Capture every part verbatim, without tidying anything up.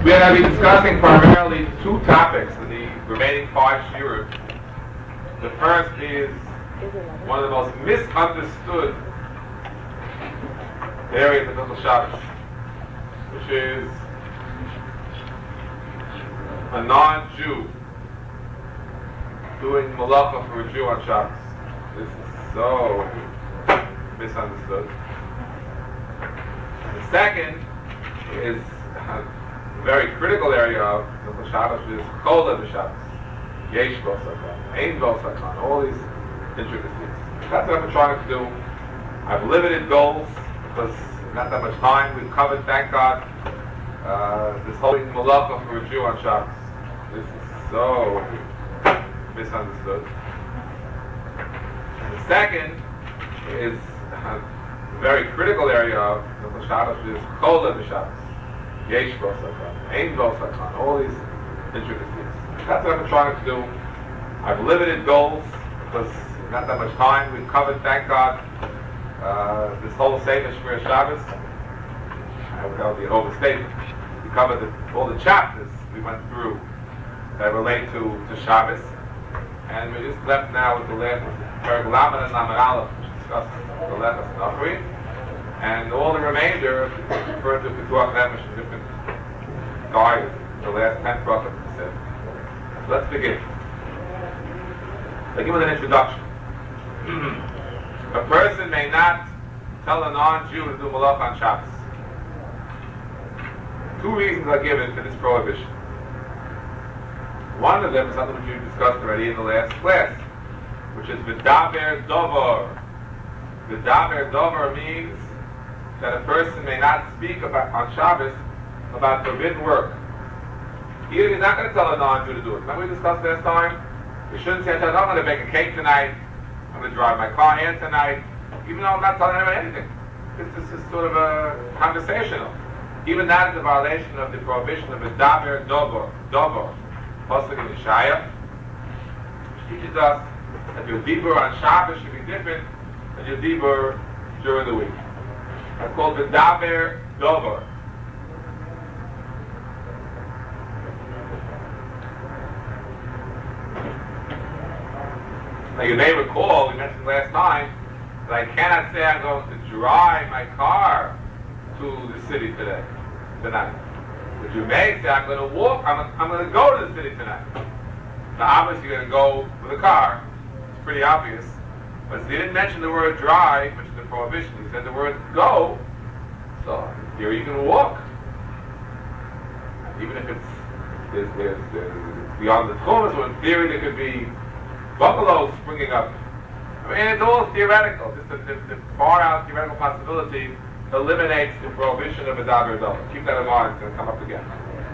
We are going to be discussing primarily two topics in the remaining five shiurim. The first is one of the most misunderstood areas of Hilchos Shabbos, which is a non-Jew doing malacha for a Jew on Shabbos. This is so misunderstood. The second is a very critical area of Hilchos Shabbos, which is Chola b'Shabbos, Yesh bo Sakan, Ein bo Sakan, all these intricacies. That's what I'm trying to do. I've limited goals because not that much time. We've covered, thank God, uh, this whole malacha for a Jew on Shabbos. This is so misunderstood. And the second is a very critical area of Hilchos Shabbos, which is Chola b'Shabbos, Yesh bo Sakan, Ein bo Sakan, all these intricacies. That's what I'm trying to do. I've limited goals because not that much time. We've covered, thank God, uh, this whole Sefer Shmir Shabbos. I would that would be an overstatement. We covered the, all the chapters we went through that relate to, to Shabbos, and we just left now with the last Perek Lamed and Lamed Aleph, which discusses the Lechus and Achri, and all the remainder referred to Pituach Nefesh in different guides. The last ten brothers said. So let's begin. I'll give it an introduction. A person may not tell a non-Jew to do malach on Shabbos. Two reasons are given for this prohibition. One of them is something which we discussed already in the last class, which is v'daber dovar. V'daber dovar means that a person may not speak about on Shabbos about forbidden work. Either he's not going to tell a non-Jew to do it. Remember we discussed last time? You shouldn't say, I'm going to bake a cake tonight, I'm going to drive my car in tonight, even though I'm not telling anyone anything. This, this is sort of a conversational. Even that is a violation of the prohibition of a daber dover, dover, pasuk in Yeshaya, which teaches us that your dibur on Shabbos should be different than your dibur during the week. That's called the daber dover. Now you may recall, we mentioned last time, that I cannot say I'm going to drive my car to the city today, tonight. But you may say I'm going to walk, I'm, I'm going to go to the city tonight. Now obviously you're going to go with a car. It's pretty obvious. But he didn't mention the word drive, which is a prohibition. He said the word go. So here you can walk. Even if it's there's, there's, there's beyond the tchumas, so in theory there could be buffaloes springing up. I mean, it's all theoretical. Just the, the, the far-out theoretical possibility eliminates the prohibition of a daber dover. Keep that in mind. It's going to come up again.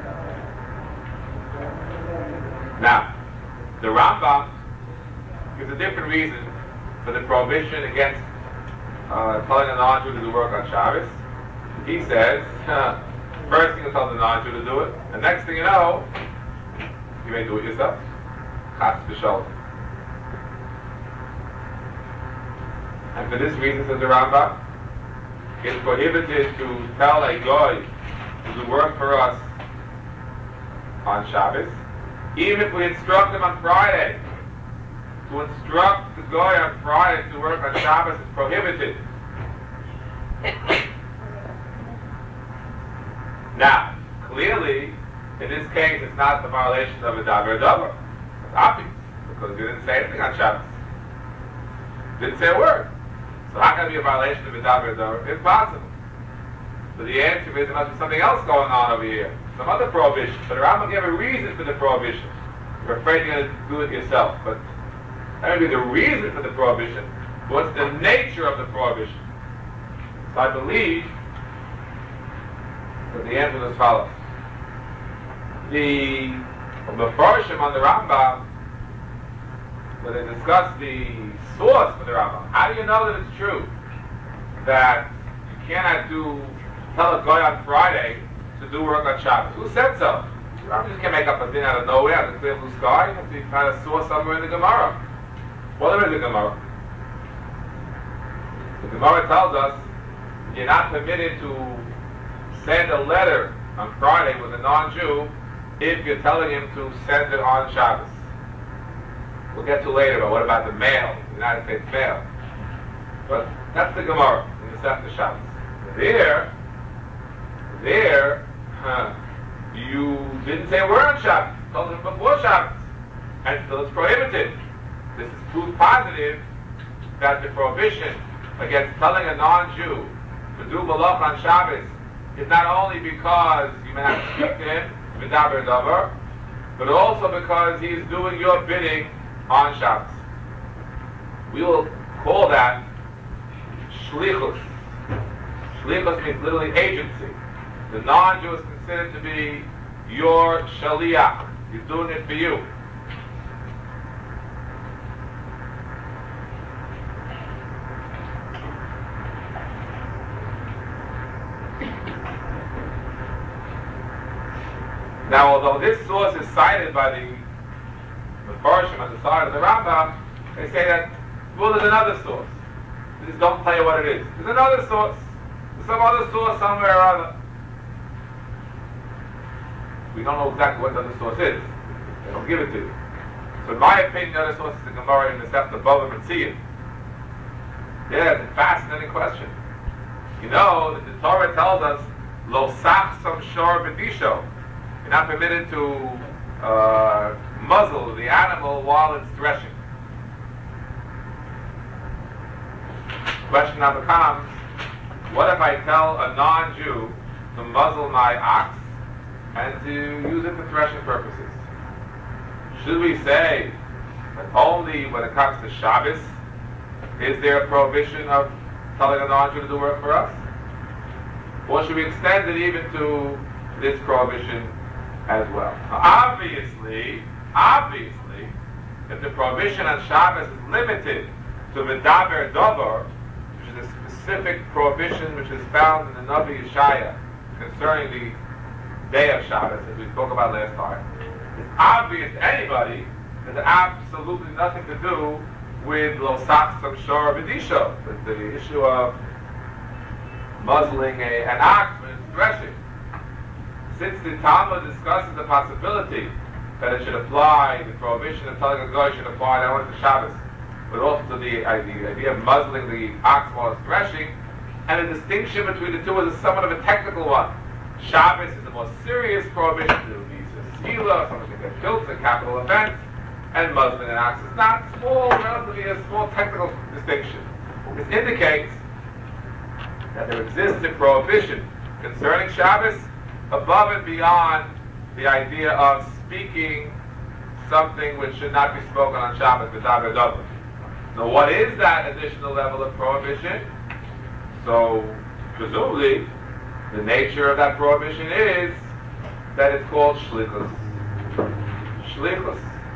Now, the Rambam gives a different reason for the prohibition against uh, telling a non-Jew to do work on Shabbos. He says, first thing you tell the non-Jew to do it, the next thing you know, you may do it yourself. Chas v'sholem. And for this reason, says the Rambam, it's prohibited to tell a goy to do work for us on Shabbos, even if we instruct him on Friday. To instruct the goy on Friday to work on Shabbos is prohibited. Now, clearly, in this case, it's not the violation of a daber dover. It's obvious, because you didn't say anything on Shabbos. Didn't say a word. So how can it be a violation of a daber dover? Impossible. So the answer is there must be something else going on over here. Some other prohibition. But the Rambam gave a reason for the prohibition. You're afraid you're going to do it yourself. But that would be the reason for the prohibition. What's the nature of the prohibition? So I believe that the answer is as follows. The Mefarshim on the Rambam, when they discuss the source for the Rambam, how do you know that it's true that you cannot do tell a guy on Friday to do work on Shabbos? Who said so? The Rambam just can't make up a thing out of nowhere, out of the clear blue sky. You have to find a source somewhere in the Gemara. Well, there is a Gemara. The Gemara tells us you're not permitted to send a letter on Friday with a non-Jew if you're telling him to send it on Shabbos. We'll get to later, but what about the mail, the United States mail? But that's the Gemara in the Masechta Shabbos. There, there, huh, you didn't say a word on Shabbos. You told him before Shabbos, and still it's prohibited. This is proof positive that the prohibition against telling a non-Jew to do malach on Shabbos is not only because you may have to speak to him, v'daber davar, but also because he is doing your bidding on Shabbos. We will call that shlichus. Shlichus means literally agency. The non-Jew is considered to be your shaliach. He's doing it for you. Now, although this source is cited by the Mefarshim on the side of the Rambam, they say that, well, there's another source. They just don't tell you what it is. There's another source. There's some other source somewhere or other. We don't know exactly what the other source is. They don't give it to you. So in my opinion, the other source is the Gemara in the Masechta Bava Metzia. Yeah, it's a fascinating question. You know that the Torah tells us, Lo sachsam shor b'disho. You're not permitted to uh, muzzle the animal while it's threshing. Question now becomes, what if I tell a non-Jew to muzzle my ox and to use it for threshing purposes? Should we say that only when it comes to Shabbos is there a prohibition of telling a non-Jew to do work for us? Or should we extend it even to this prohibition as well? Now, obviously, obviously, if the prohibition on Shabbos is limited to v'daber davar, which is a specific prohibition which is found in the Navi Yeshaya concerning the day of Shabbos, as we spoke about last time, it's obvious to anybody that it has absolutely nothing to do with lo sachsam shor b'disho, the, the issue of muzzling a, an ox when it's threshing. Since the Talmud discusses the possibility that it should apply, the prohibition of telling a guy should apply not only to Shabbos, but also to the, uh, the idea of muzzling the ox while it's threshing, and the distinction between the two is somewhat of a technical one. Shabbos is the more serious prohibition to be sila, something that gets killed, it's a capital offense, and muzzling an ox is not small, relatively a small technical distinction. This indicates that there exists a prohibition concerning Shabbos above and beyond the idea of speaking something which should not be spoken on Shabbos, v'daber davar. Now, what is that additional level of prohibition? So, presumably, the nature of that prohibition is that it's called shlichus. Shlichus.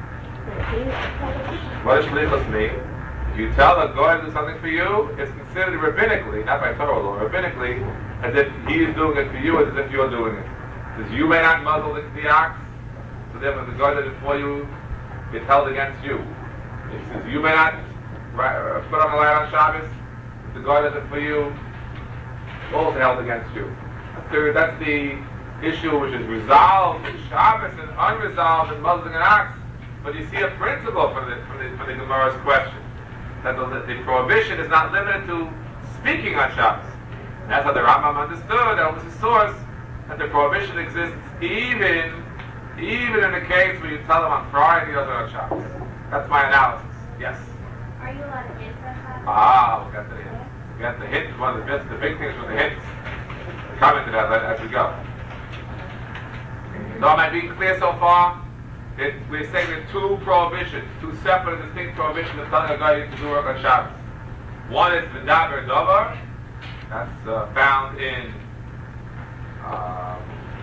What does shlichus mean? If you tell a guy to do something for you, it's considered rabbinically, not by Torah law, rabbinically, as if he is doing it for you, as if you're doing it. Because you may not muzzle the, the ox, so therefore the guy did it for you, it's held against you. It says you may not uh, put on the light on Shabbos, the guy does it for you, also held against you. So that's the issue which is resolved in Shabbos and unresolved in muzzling an ox. But you see a principle from the, from the, from the Gemara's question, that the, the prohibition is not limited to speaking on Shabbos. And that's how the Rambam understood, that was his source, that the prohibition exists even, even in the case where you tell them on Friday, the other on Shabbos. That's my analysis. Yes? Are you allowed to hint on Shabbos? Ah, we'll get to the hint. We'll get the hint, one of the best, the big things from the hints. We'll come into that as we go. So am I being clear so far? It, we're saying there are two prohibitions, two separate distinct prohibitions of telling a guy to do work on Shabbos. One is v'daber davar, that's uh, found in uh,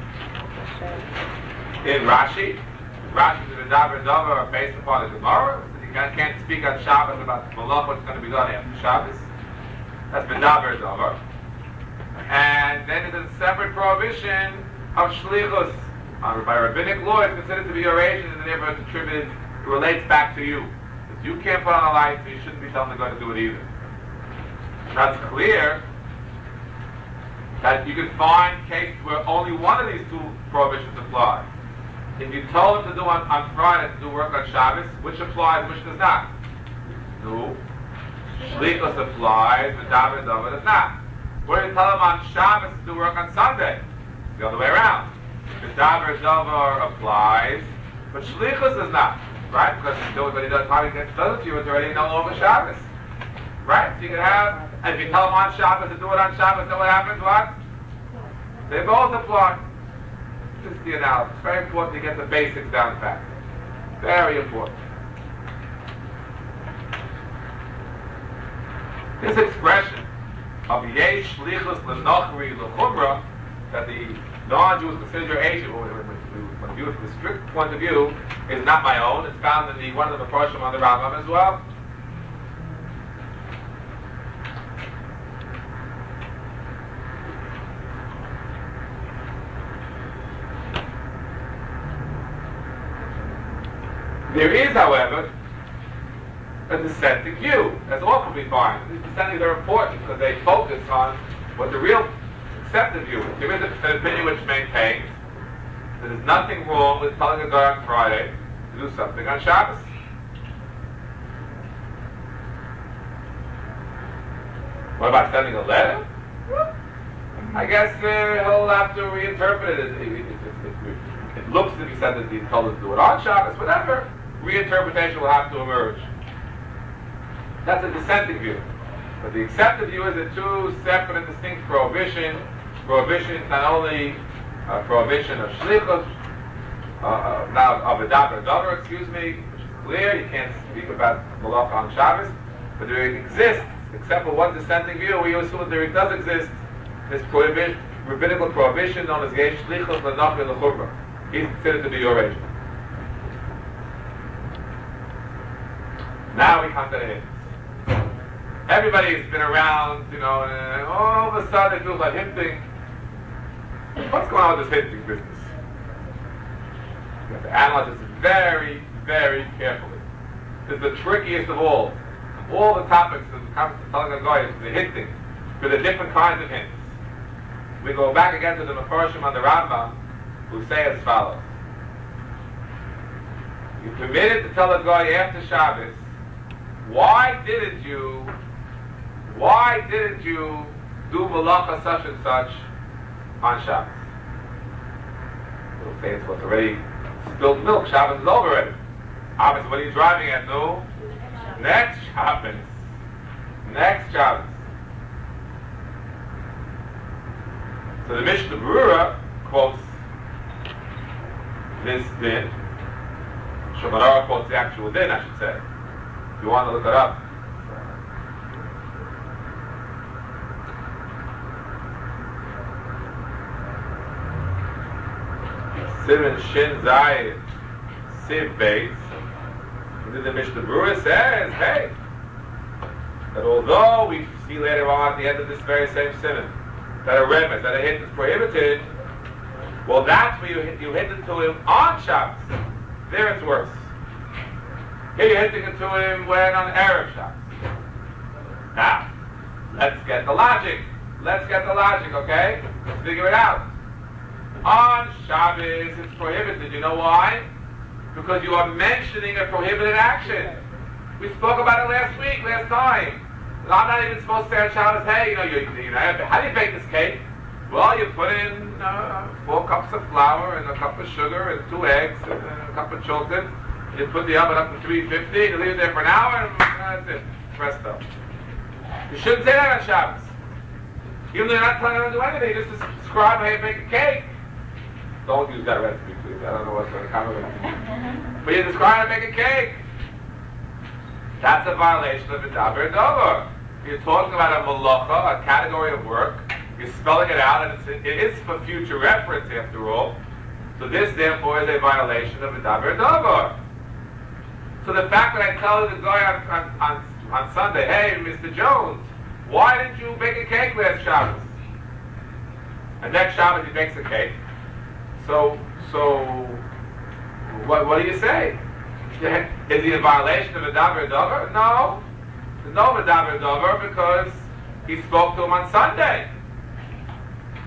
in Rashi. Rashi and v'daber davar are based upon the Gemara. You can't, can't speak on Shabbos about malach, what's going to be done after Shabbos. That's v'daber davar. And then there's a separate prohibition of shlichus. Um, by rabbinic law, it's considered to be your agent, and therefore it's attributed, it relates back to you. Because you can't put on a light, so you shouldn't be telling the guy to do it either. That's clear. that you can find cases where only one of these two prohibitions apply. If you told him to do on, on Friday to do work on Shabbos, which applies, which does not? No. Shlichus applies, but Davar Dover does not. Where you tell him on Shabbos to do work on Sunday, it's the other way around. The Davar Dover applies, but Shlichus does not. Right? Because when he does, how he gets does it to you, it's already no longer Shabbos. Right? So you can have, and if you tell him on Shabbos to do it on Shabbos, then what happens? What? They both apply. This is the analysis. It's very important to get the basics down pat. Very important. This expression of yesh shlichus l'nochri l'chumra, that the non-Jews consider Asian, when viewed from the strict point of view, is not my own. It's found in the one of the Mefarshim on the Rambam as well. There is, however, a dissenting view. That's often we find. These dissenting are important because they focus on what the real accepted view is. There is an opinion which maintains that there's nothing wrong with telling a guy on Friday to do something on Shabbos. What about sending a letter? I guess uh, he'll have to reinterpret it. It, it, it, it, it looks as if he said that he told us to do it on Shabbos, whatever. Reinterpretation will have to emerge. That's a dissenting view. But the accepted view is a two separate and distinct prohibition. Prohibition is not only a prohibition of shlichus, uh, uh, now of a davar dover, excuse me, which is clear, you can't speak about malacha on Shabbos, but there exists, except for one dissenting view, we assume that there does exist this prohibition, rabbinical prohibition known as yesh shlichus l'nochri l'chumra. He's considered to be your agent. Now we come to the hints. Everybody's been around, you know, and all of a sudden it feels like hinting. What's going on with this hinting business? You have to analyze this very, very carefully. This is the trickiest of all. Of all the topics that comes to telling a guy is the hinting, for the different kinds of hints. We go back again to the Mefarshim on the Rambam, who say as follows. You're permitted to tell a guy after Shabbos, why didn't you, why didn't you do malacha such and such on Shabbos? They'll say it's what's already spilled milk. Shabbos is over already. Obviously, what are you driving at? No? Next Shabbos. Next Shabbos. So the Mishnah Berurah quotes this din. Shomarah quotes the actual din, I should say. If you want to look it up. Sivan Shin Zayin Siv Beis. And then the Mishnah Berurah says, hey, that although we see later on at the end of this very same Sivan that a remes, that a hit is prohibited, well, that's where you hit, you hit it to him on Shabbos. There it's worse. Here you're hitting it to him when on Erev Shabbos. Now, let's get the logic. Let's get the logic, okay? Let's figure it out. On Shabbos, it's prohibited. You know why? Because you are mentioning a prohibited action. We spoke about it last week, last time. I'm not even supposed to say on Shabbos, hey, you know, you, you know, how do you bake this cake? Well, you put in uh, four cups of flour and a cup of sugar and two eggs and a cup of chocolate. You put the oven up to three fifty, you leave it there for an hour, and that's it. Presto. You shouldn't say that on Shabbos. Even though you're not telling them to do anything, you just describe how you make a cake. Don't use that recipe, please. I don't know what's going to come of it. But you describe how to make a cake. That's a violation of the davar dover. You're talking about a malacha, a category of work. You're spelling it out, and it's, it is for future reference, after all. So this, therefore, is a violation of the davar dover. So the fact that I tell the guy on, on, on, on Sunday, hey, Mister Jones, why didn't you bake a cake last Shabbos? And next Shabbos he bakes a cake. So, so, what, what do you say? Is he in violation of the davar dover? No. There's no davar dover because he spoke to him on Sunday.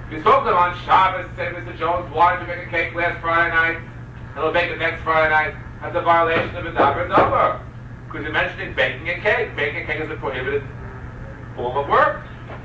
If you spoke to him on Shabbos, say, Mister Jones, why did you make a cake last Friday night? And he'll make it next Friday night. That's a violation of a davar davar. Because you're mentioning baking a cake. Baking a cake is a prohibited form of work.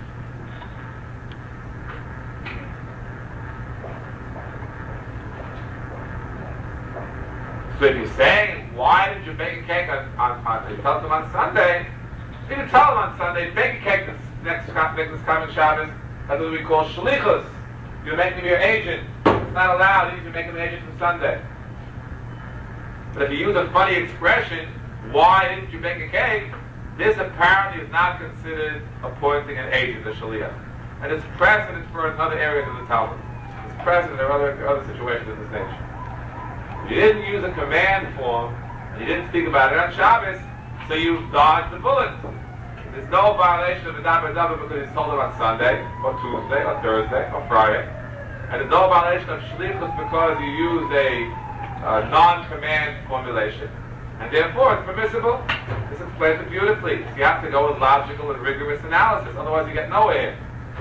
So if you're saying, why did you bake a cake on, on, on you tell them on Sunday, you can tell them on Sunday, bake a cake this next, next coming Shabbos. That's what we call shlichus. You're making him your agent. It's not allowed. You need to make him an agent for Sunday. But if you use a funny expression, why didn't you bake a cake? This apparently is not considered appointing an agent, a shaliach. And it's precedent for another area of the Talmud. It's precedent in other, other situations of this nature. You didn't use a command form, and you didn't speak about it on Shabbos, so you dodged the bullet. There's no violation of the davar davar because he's told it on Sunday, or Tuesday, or Thursday, or Friday. And there's no violation of shlichus because you used a uh, non-command formulation. And therefore it's permissible. This explains it beautifully. You have to go with logical and rigorous analysis, otherwise you get nowhere.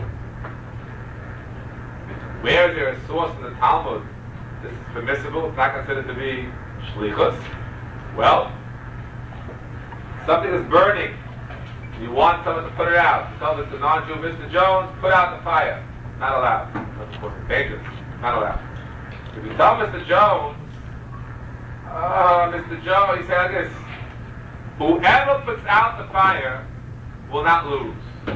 Where is there a source in the Talmud? This is permissible, it's not considered to be shlichus. Well, something is burning. You want someone to put it out. You tell the non-Jew, Mister Jones, put out the fire. Not allowed. That's of course it's dangerous. Not allowed. If you tell Mister Jones, oh, Mister Jones, he said like this, whoever puts out the fire will not lose.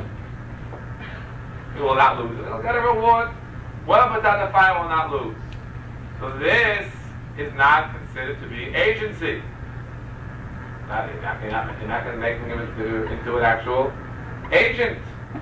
He will not lose. He'll get a reward. Whoever puts out the fire will not lose. So this is not considered to be agency. Not, you're not, you're not, you're not going to make him into, into an actual agent.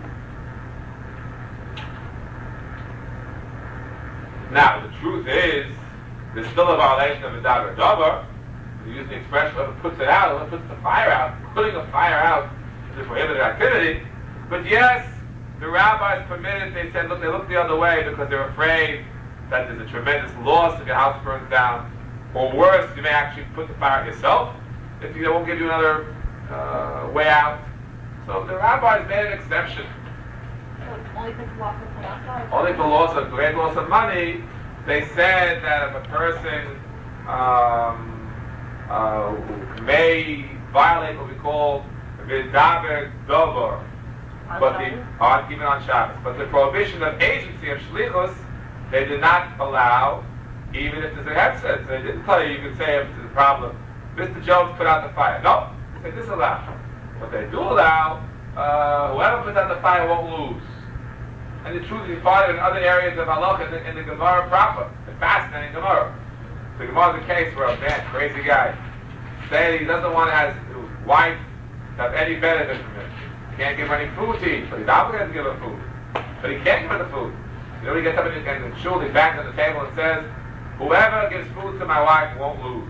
Now, the truth is, there's still a violation of a davar davar. You use the expression, whoever puts it out, whoever puts the fire out, putting the fire out is a prohibited activity. But yes, the rabbis permitted, they said, look, they look the other way because they're afraid that there's a tremendous loss if your house burns down. Or worse, you may actually put the fire out yourself if you, they won't give you another uh, way out. So the rabbis made an exception. So only for loss of money? Only for loss of great loss of money. They said that if a person um, uh, may violate what we call v'davar davar, but the on even on Shabbos, but the prohibition of agency of shlichus, they did not allow, even if there's a headset. They didn't tell you you can say if there's a problem, Mister Jones put out the fire. No, they disallow. But they do allow, uh, whoever puts out the fire won't lose. And the truth is, you find it in other areas of halacha, in the, in the Gemara proper, the fascinating Gemara. The Gemara is a case where a bad, crazy guy said he doesn't want to have his wife to have any benefit from him. He can't give her any food to eat, but he's obligated to give her food. But he can't give her the food. You know, he gets up in the shul, he bangs on the table and says, whoever gives food to my wife won't lose.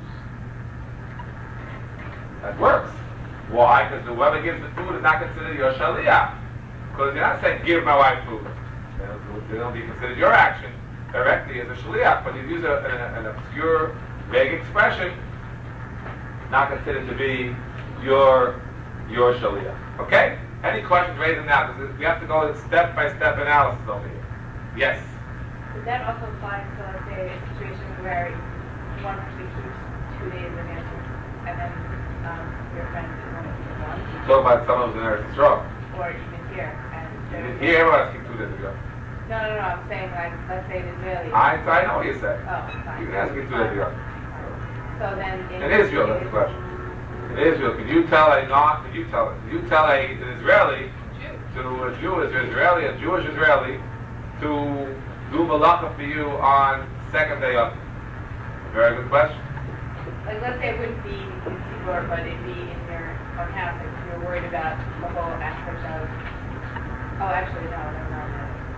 That works. Why? Because whoever gives the food is not considered your shaliach. Because you're not saying, give my wife food. They don't be considered your action directly as a shaliach, but you use a, an, an obscure, vague expression, not considered to be your your shaliach. Okay? Any questions raised now? Because we have to go step-by-step analysis over here. Yes? Does that also apply to, let's say, a situation where one person keeps two days of answer, and then um, your friend is only keeping one? Talk about someone who's in Eretz Yisrael. Or even here. And here, everyone has to keep two days ago. No, no, no, I'm saying, like, let's say an Israeli. I, I know what you say. Oh, fine. You can ask me two days ago. So then in, in Israel, that's the question. In Israel, could you tell a non, could you tell, could you tell a, an Israeli, Jew. to a Jew, is Israeli, a Jewish Israeli, to do malacha for you on second day of? Very good question. Like, let's say it wouldn't be in Sibor, but it'd be in your own house, if you're worried about the whole aspect of, oh, actually, no, never mind.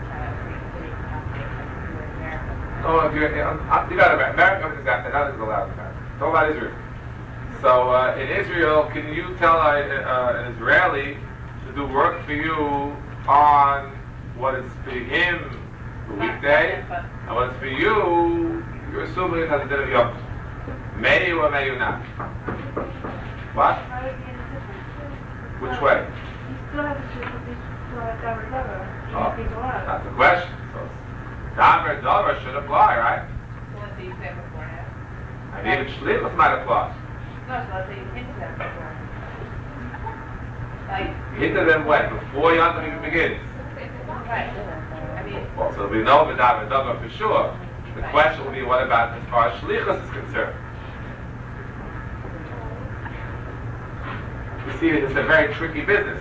Oh, if you're, you know, you got America, America is that, nothing's allowed in America. Talk about Israel. So, uh, in Israel, can you tell a, uh, an Israeli to do work for you on what is for him the weekday, and what is for you, you're assuming it has a bit of yom. May you or may you not? What? Which way? You still have to do this davar davar. Oh, that's the question. So, Davar Dover should apply, right? So let's say you said beforehand. And even Shlichus might apply. No, so let's say you hinted at beforehand. Like, Hinted them when? Before Yontif even begins. right. I mean, Well, so we know the Davar Dover for sure. The question will be, what about as far as Shlichus is concerned? You see, it's a very tricky business.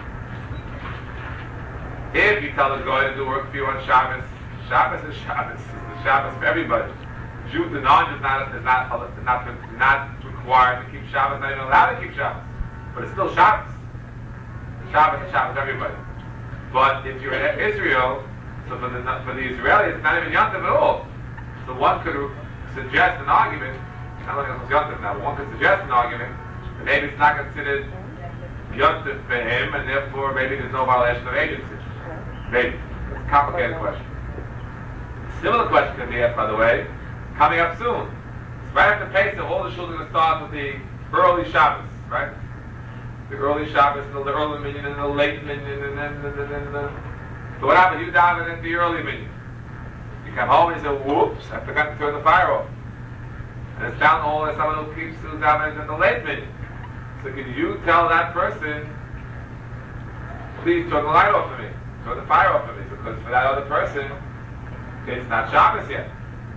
If you tell the guy to do work for you on Shabbos, Shabbos is Shabbos. It's the Shabbos for everybody. Jew, the non is not is not is not not required to keep Shabbos, not even allowed to keep Shabbos, but it's still Shabbos. Shabbos is Shabbos everybody. But if you're in Israel, so for the for the Israelis, it's not even Yontif at all. So one could suggest an argument. Not only it's Yontif now, but one could suggest an argument that maybe it's not considered Yontif for him, and therefore maybe there's no violation of agency. Maybe. It's a complicated question. Similar question can be asked, by the way, coming up soon. It's right after Pesach, all the children are going to start with the early Shabbos, right? The early Shabbos, the early minyan, and the late minyan, and then, and then, and then. So what happens? You dive into the early minyan. You come home and you say, whoops, I forgot to turn the fire off. And it's down all as someone who keeps who's diving in the late minyan. So can you tell that person, please turn the light off for me? Turn the fire off for me, because for that other person, it's not Shabbos yet.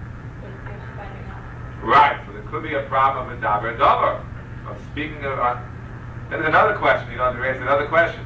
Right, so there could be a problem with Davar Dover. So speaking of, uh, there's another question, you know, to raise another question.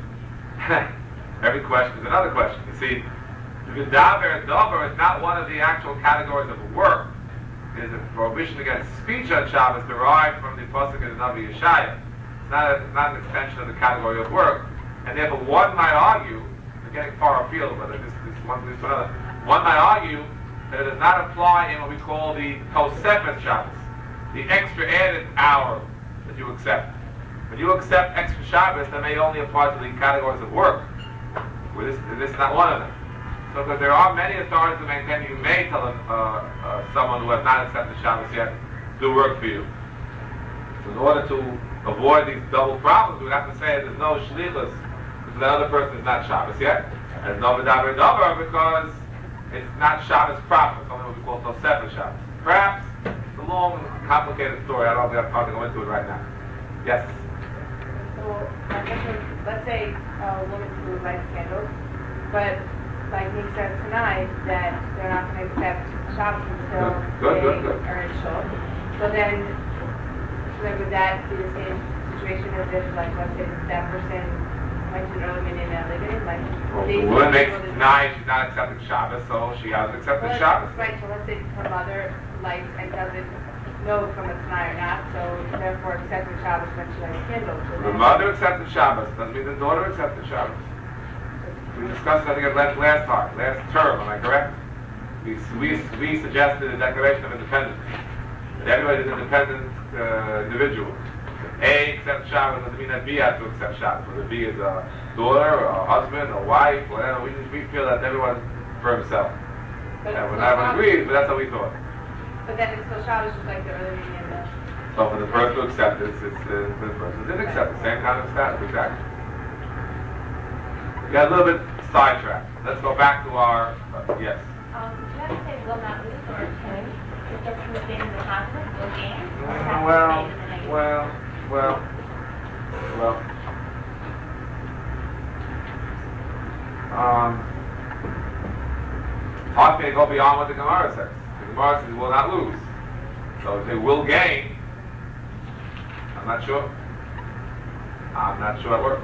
Every question is another question. You see, the Davar Dover is not one of the actual categories of work. It is a prohibition against speech on Shabbos derived from the Pasuk of the Navi Yeshaya. It's not, a, it's not an extension of the category of work. And therefore one might argue, getting far afield, whether this is one this or another. One might argue that it does not apply in what we call the Tosefet Shabbos, the extra added hour that you accept. When you accept extra Shabbos, that may only apply to the categories of work. Well, this, this is not one of them. So, because there are many authorities who maintain you may tell uh, uh, someone who has not accepted Shabbos yet to do work for you. So, in order to avoid these double problems, we would have to say there's no shlichus. The other person is not Shabbos yet, and no Davar Dover because it's not Shabbos proper. It's only what we call Tosefet Shabbos. Perhaps it's a long, complicated story. I don't think I have time to go into it right now. Yes. so my question is, let's say a woman who lights candles, but like he said tonight, that they're not going to accept Shabbos until Good, good, they good, good. are in shul. So then, so then would that be the same situation as if, like, let's say that person went to an early minyan and late minyan, like Well, they the woman say makes people tonight, she's not accepting Shabbos, so she hasn't accepted Well, Shabbos. Right, so let's say her mother lights and doesn't know from a tonight or not, so therefore accepting Shabbos when she lights candles. So The then- mother accepted Shabbos, doesn't mean the daughter accepted Shabbos. We discussed that again last, last time, last term, am I correct? We, we, we suggested a declaration of independence. That everybody is an independent uh, individual. A accepts Shabbos doesn't mean that B has to accept Shabbos. Whether B is a daughter, or a husband, a wife, whatever, we just we feel that everyone for himself. But And it's when still everyone Shabbos. agrees, but that's how we thought. But then it's still Shabbos, just like the early minyan and the... So for the first to accept it, it's, it's uh, for the person who didn't accept the same kind of status, exactly. We got a little bit sidetracked. Let's go back to our, uh, yes. Um, do you have to say will not lose or can? Is that the same as the positive, will gain? Or does it Uh, have to well, stay in the negative? well, well, well. Um, hard to go beyond what the Gemara says. The Gemara says will not lose. So if they will gain, I'm not sure. I'm not sure it works.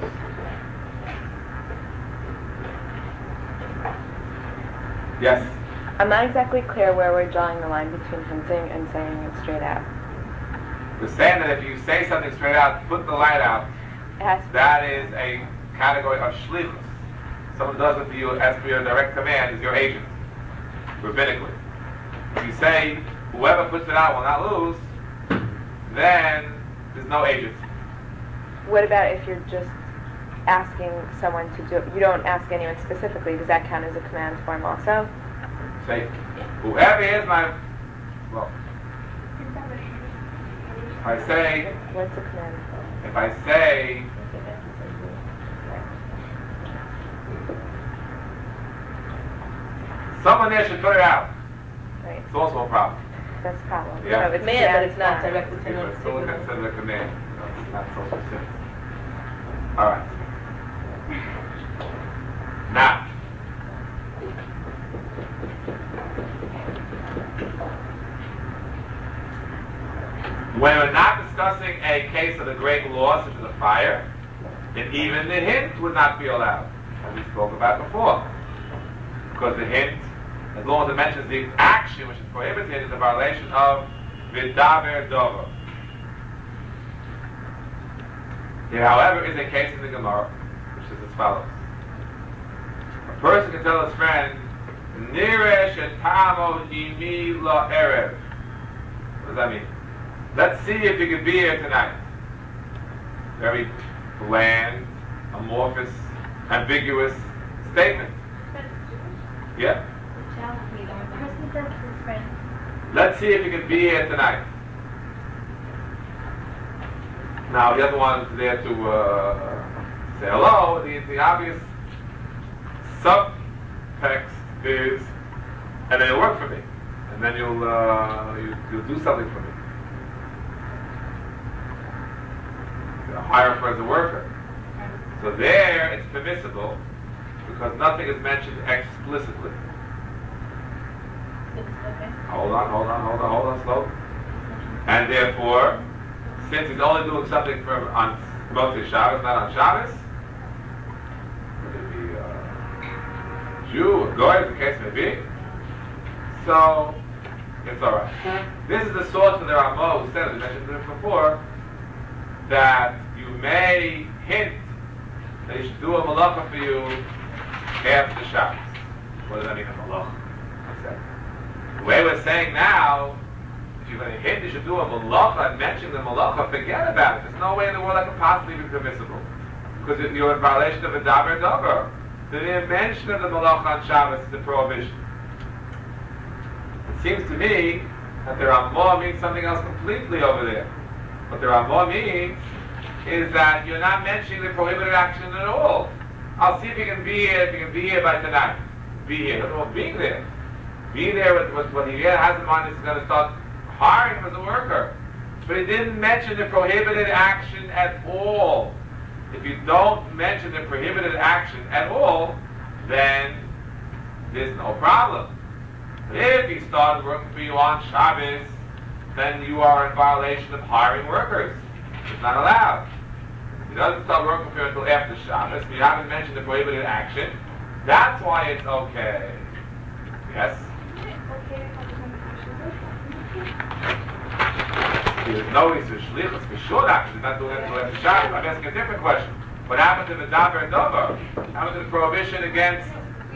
Yes. I'm not exactly clear where we're drawing the line between hinting and saying it straight out. We're saying that if you say something straight out, put the light out, It has to be. that is a category of shlichus. Someone does it for you as per your direct command is your agent, rabbinically. If you say, whoever puts it out will not lose, then there's no agency. What about if you're just asking someone to do it? You don't ask anyone specifically. Does that count as a command form also? Say, whoever is my, well, if I say, What's a command form? if I say, Someone there should put her out. Right. It's also a problem. That's a problem. Yeah. So it's Command, but it's not fine. directed to It's anyone still particular. considered a command. It's not so specific. All right. Now, when we're not discussing a case of a great loss, such as a fire, then even the hint would not be allowed, as we spoke about before. Because the hint, as long as it mentions the action which is prohibited, is a violation of Vidaber Dover. There, however, is a case in the Gemara, which is as follows. A person can tell his friend, Niresh etamo imi la erev. What does that mean? Let's see if you can be here tonight. Very bland, amorphous, ambiguous statement. Yeah? Person says to his friend, Let's see if you can be here tonight. Now, the other one's there to uh, say hello. The, the obvious subtext is, and then you'll work for me. And then you'll, uh, you, you'll do something for me. You'll hire for as a worker. So there, it's permissible because nothing is mentioned explicitly. Hold on, hold on, hold on, hold on, slow. And therefore, since he's only doing something for on Motzei Shabbos, not on Shabbos, it could be a Jew or Goy, as the case may be. So it's all right. This is the source of the Ramah who said, as I mentioned it before, that you may hint that he should do a malacha for you after Shabbos. What does that mean, a malacha? The way we're saying now, if you're going to hint you should do a malacha and mention the malacha, forget about it. There's no way in the world that could possibly be permissible. Because you're in violation of a davar dover. The mere mention of the malacha on Shabbos is a prohibition. It seems to me that the Ramah means something else completely over there. What the Ramah means is that you're not mentioning the prohibited action at all. I'll see if you can be here, if you can be here by tonight. Be here. Nothing wrong with being there. Being there with, with what he has in mind is going to start hiring him as a worker. But he didn't mention the prohibited action at all. If you don't mention the prohibited action at all, then there's no problem. If he started working for you on Shabbos, then you are in violation of hiring workers. It's not allowed. He doesn't start working for you until after Shabbos, but you haven't mentioned the prohibited action. That's why it's okay. Yes? There's no reason to shlichus for sure that he's not doing it until after Shabbos. I'm asking a different question. What happened to the davar and dover? What happened to the prohibition against?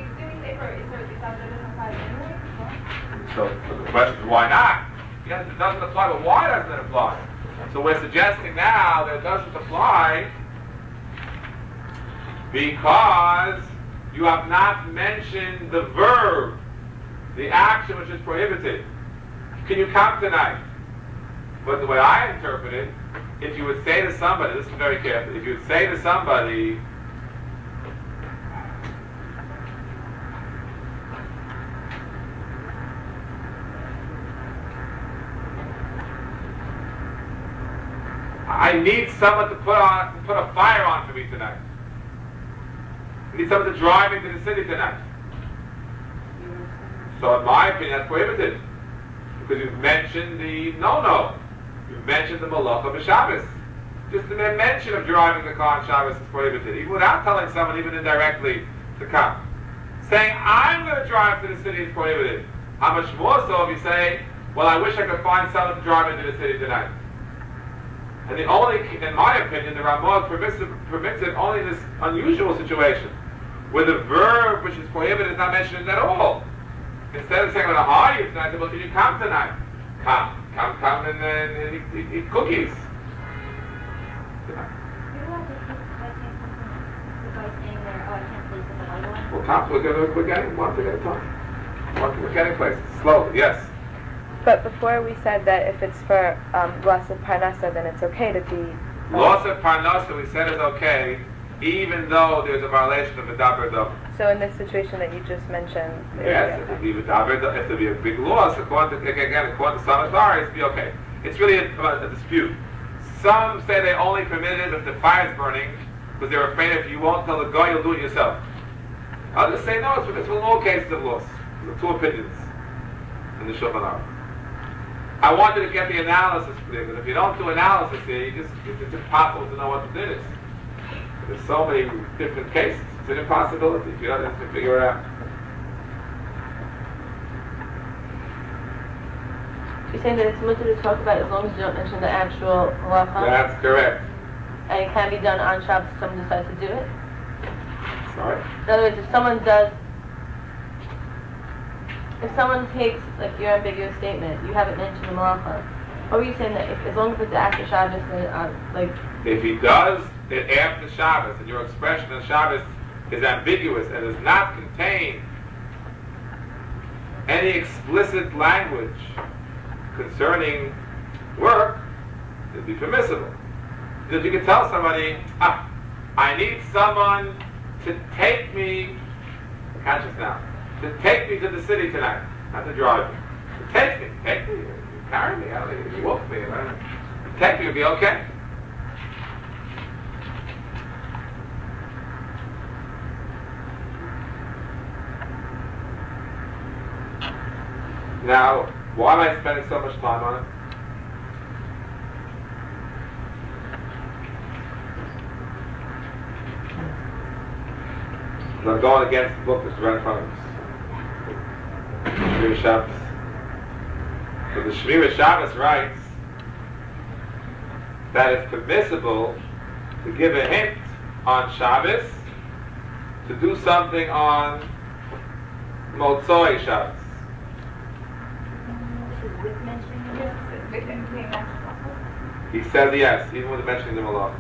So, so the question is why not? Yes, it doesn't apply, but why doesn't it apply? So we're suggesting now that it doesn't apply because you have not mentioned the verb, the action which is prohibited. Can you come tonight? But the way I interpret it, if you would say to somebody, listen very carefully, if you would say to somebody, I need someone to put on, to put a fire on for me tonight. I need someone to drive me to the city tonight. So in my opinion, that's prohibited. Because you've mentioned the no-no. You've mentioned the malacha of Shabbos. Just the mere mention of driving the car on Shabbos is prohibited, even without telling someone, even indirectly, to come. Saying, I'm going to drive to the city is prohibited. How much more so if you say, well, I wish I could find someone to drive into the city tonight. And the only, in my opinion, the Ramah permits it, permits it only in this unusual situation, where the verb which is prohibited is not mentioned at all. Instead of saying, I'm going to hire you tonight, I say, well, can you come tonight? Come. Come, come and, and, and eat, eat, eat cookies. Well, come, we're, gonna, we're getting one thing at a time. One, we're getting places. Slowly, yes. But before we said that if it's for um, loss of parnasa, then it's okay to be... Um, Loss of parnasa, we said is okay even though there's a violation of Medaber Davar. So in this situation that you just mentioned, it Yes, would if be it be Medaber Davar, if there be a big loss, according to, again, according to some authorities, it'd be okay. It's really a, a, a dispute. Some say they only permitted it if the fire's burning, because they're afraid if you won't tell the guy, you'll do it yourself. Others say no, it's permissible in all cases of loss. There are two opinions in the Shulchan Aruch. I want you to get the analysis clear, because if you don't do analysis here, you just, it's, it's impossible to know what the din is. There's so many different cases. It's an impossibility if you don't have to figure it out. You're saying that it's mutter to talk about as long as you don't mention the actual halacha? That's correct. And it can be done on Shabbos if someone decides to do it? Sorry? In other words, if someone does, if someone takes, like, your ambiguous statement, you haven't mentioned the halacha, what were you saying that if, as long as it's after Shabbos, then, uh, like... If he does it after Shabbos, and your expression of Shabbos is ambiguous and does not contain any explicit language concerning work, it'd be permissible. Because you can tell somebody, ah, I need someone to take me, conscious now, to take me to the city tonight, not to drive me. To take me, take me, you carry me, I don't know, you walk me, I don't know. Take me would be okay. Now, why am I spending so much time on it? I'm going against the book that's right in front of us. Shmir Shabbos. So the Shmir Shabbos writes that it's permissible to give a hint on Shabbos to do something on Motzoi Shabbos. He said yes, even with mentioning them alone.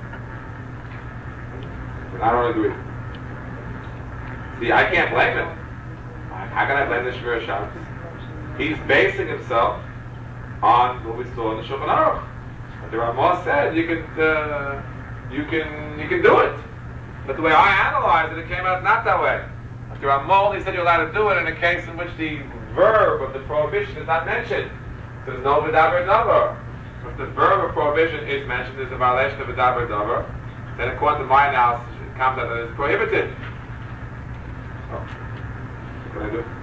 But I don't agree. See, I can't blame him. How can I blame the Shmir Shabbos? He's basing himself on what we saw in the Shulchan Aruch. The Ramah said you can, uh, you can, you can do it. But the way I analyzed it, it came out not that way. The Ramah only said you're allowed to do it in a case in which the verb of the prohibition is not mentioned. So there's no V'daber Davar. If the verb of prohibition is mentioned, there's a violation of V'daber Davar. Then according to my analysis, it comes out that it's prohibited. So, what can I do?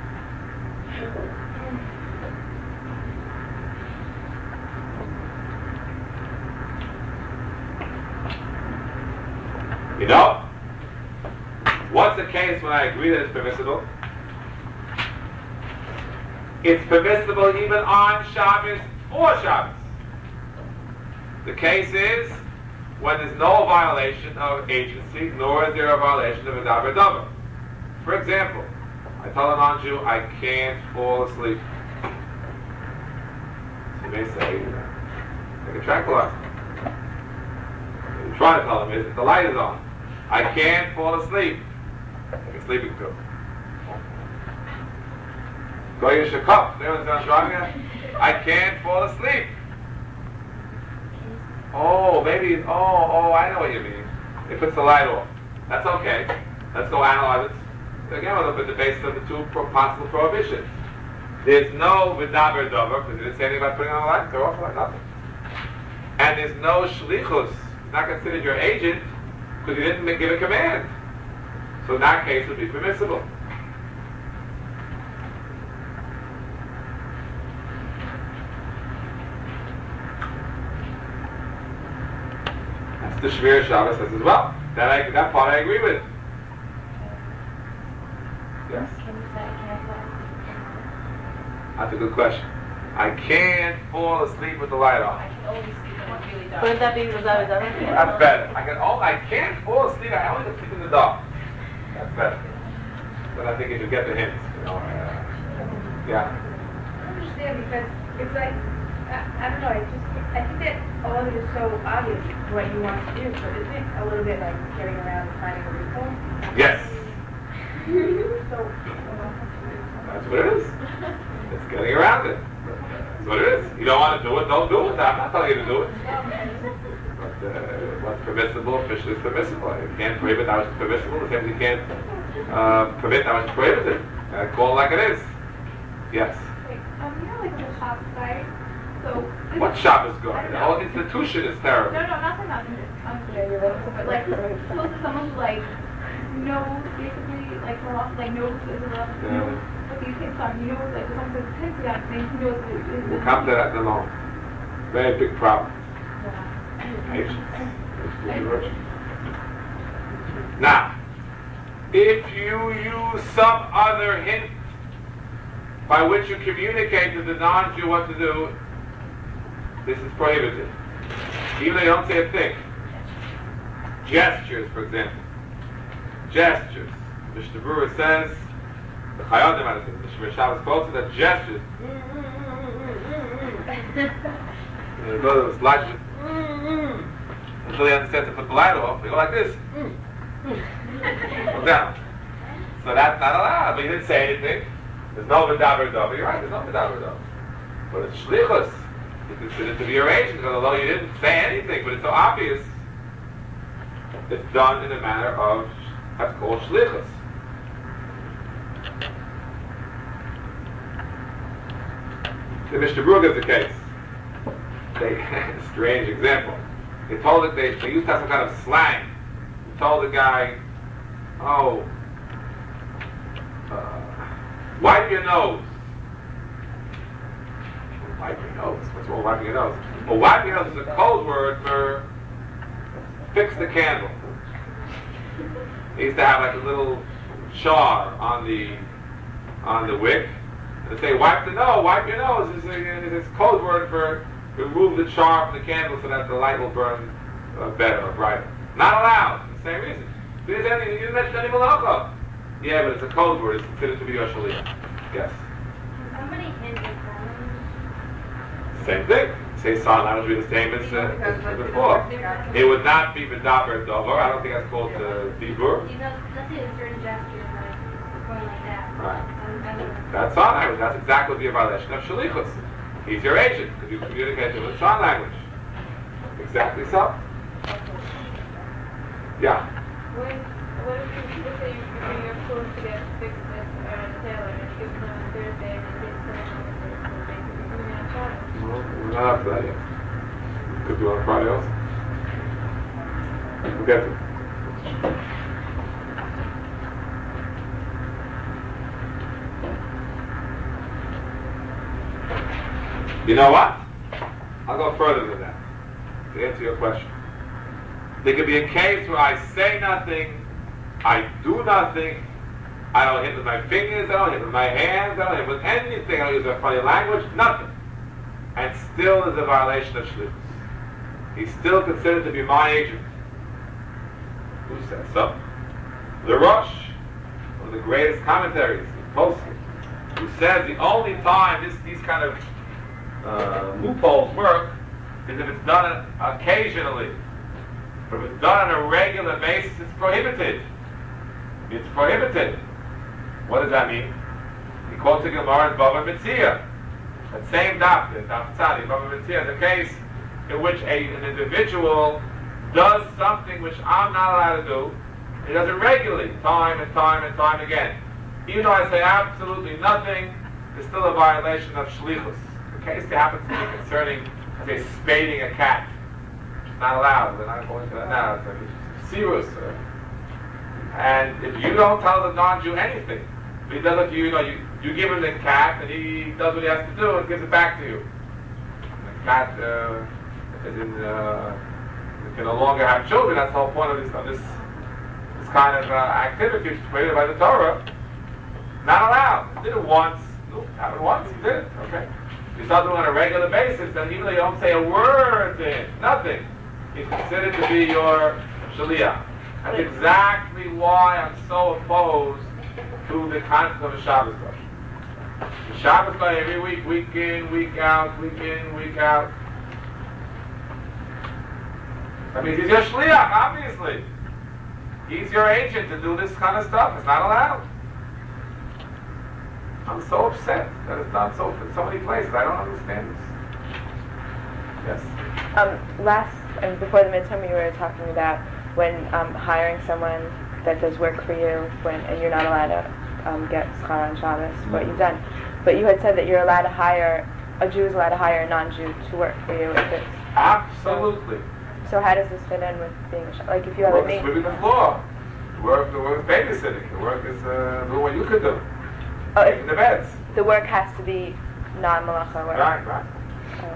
You know, what's the case when I agree that it's permissible? It's permissible even on Shabbos or Shabbos. The case is when there's no violation of agency, nor is there a violation of V'daber Davar. For example, I tell a non-Jew, I can't fall asleep. So you may say, take a tranquilizer. What you try to tell him is that the light is on. I can't fall asleep. Take a sleeping pill. Go use your cup. Anyone sounds driving at? I can't fall asleep. Oh, maybe, oh, oh, I know what you mean. It puts the light off. That's okay. Let's go analyze it. Again, we'll look at the basis of the two pro- possible prohibitions. There's no V'daber Davar, because he didn't say anything about putting on the light. They're off like nothing. And there's no Shlichus. It's not considered your agent, because he didn't give a command. So in that case, it would be permissible. That's the Shmir Shabbos says as well. That, I, that part I agree with. Yes? Can you say, can I say? That's a good question. I can't fall asleep with the light I on. can only sleep when it's really dark. Wouldn't that be V'daber Davar? That's better. I can. Oh, I can't fall asleep. I only can sleep in the dark. That's better. But I think you should get the hint. You know. Uh, yeah. I don't understand because it's like, I, I don't know, I just, I think that all of it is so obvious what you want to do, so isn't it a little bit like getting around and finding a loophole? Yes. So, That's what it is. It's getting around it. That's what it is. You don't want to do it, don't do it. I'm not telling you to do it. But uh, what's permissible officially is permissible. You can't prohibit that which is permissible, the same as you can't uh, permit that which is prohibited. Uh, call it like it is. Yes. Wait, um, you know, like the shop site. So. What shop is good? The whole institution is terrible. No, no, nothing about this. Um, but like, suppose if someone who like knows basically like the law, like knows is a law, Yeah. knows what these things are. You know, like if someone says pentagon thing, he knows it is. We'll come to that in a moment. Very big problem. Patience. Now, if you use some other hint by which you communicate to the non-Jew what to do, this is prohibited. Even though you don't say a thing. Gestures, for example. Gestures. Mishnah Berurah says, the Chayadim, I think, the Shemir Shabbos quotes it, that gestures. You go to the slide until he understands to put the light off. They go like this. Go down. So that's not allowed. But he didn't say anything. There's no V'daber Dov. You're right, there's no V'daber Dov. But it's Shlichus. You consider it to be arranged, because although you didn't say anything, but it's so obvious, it's done in a manner of, that's called Shlichus. The Mishnah Berurah gives a case. They, strange example. They told it, they, they used to have some kind of slang. They told the guy, oh, uh, wipe your nose. Wipe your nose? What's wrong with wiping your nose? Well, wiping your nose is a code word for fix the candle. They used to have like a little char on the on the wick. And they say, wipe the nose, wipe your nose is a, is a code word for remove the char from the candle so that the light will burn uh, better or brighter. Not allowed, for the same reason. You didn't mention, you didn't mention any malacha. Yeah, but it's a code word. It's considered to be your shalia. Yes. Can somebody hint at that? Same thing. Say sign language would be the same as, uh, as before. It would not be v'daber dover. I don't think that's called uh, dibur. You know, let's say a certain gesture, like going like that. Right. Um, I mean, That's sign language. That's exactly the violation of shalichus. He's your agent because you communicate with sign language. Exactly so. Yeah. What if, what if you, let's say you bring your clothes to get fixed at uh, the tailor and you give them on Thursday and you get them on Thursday, so basically doing it on Friday? Well, we're not up to that yet. Could do it on Friday also. We'll get to it. You know what? I'll go further than that to answer your question. There could be a case where I say nothing, I do nothing, I don't hit with my fingers, I don't hit with my hands, I don't hit with anything, I don't use a funny language, nothing. And still is a violation of shlichus. He's still considered to be my agent. Who says so? The Rosh, one of the greatest commentaries, Poskim, who says the only time this, these kind of uh, loopholes work is if it's done occasionally. But if it's done on a regular basis, it's prohibited. It's prohibited. What does that mean? He quotes the Gemara in Bava Metzia. That same doctor, Daf Tzadi, Bava Metzia, is a case in which a, an individual does something which I'm not allowed to do. He does it regularly, time and time and time again. Even though I say absolutely nothing, it's still a violation of shlichus. The case that happens to be concerning, I say, spading a cat. It's not allowed. We're not going into that now. It's like it's serious. And if you don't tell the non-Jew anything, if he does it to you, you know, you, you give him the cat, and he does what he has to do, and gives it back to you. And the cat uh, is in, uh, can no longer have children. That's the whole point of this, of this, this kind of uh, activity, which is created by the Torah. Not allowed. Did it once. Nope, happened once. He did it. Okay. You start doing it on a regular basis, then even though you don't say a word to him, nothing, he's considered to be your shaliach. That's exactly why I'm so opposed to the concept of a Shabbos guy. The Shabbos guy every week, week in, week out, week in, week out. That means he's your shliach, obviously. He's your agent to do this kind of stuff. It's not allowed. I'm so upset that it's done so in so many places. I don't understand this. Yes. Um, last, and before the midterm, you were talking about when um, hiring someone that does work for you, when and you're not allowed to um, get schar on Shabbos, what you've done. But you had said that you're allowed to hire, a Jew is allowed to hire a non-Jew to work for you if it's... Absolutely. So how does this fit in with being a Shabbos? Like if you have a Work is maid... sweeping the floor. The work, the work is babysitting. The work is uh, doing what you could do. Oh, Making if the beds. the work has to be non-malacha work. Right, right. Okay.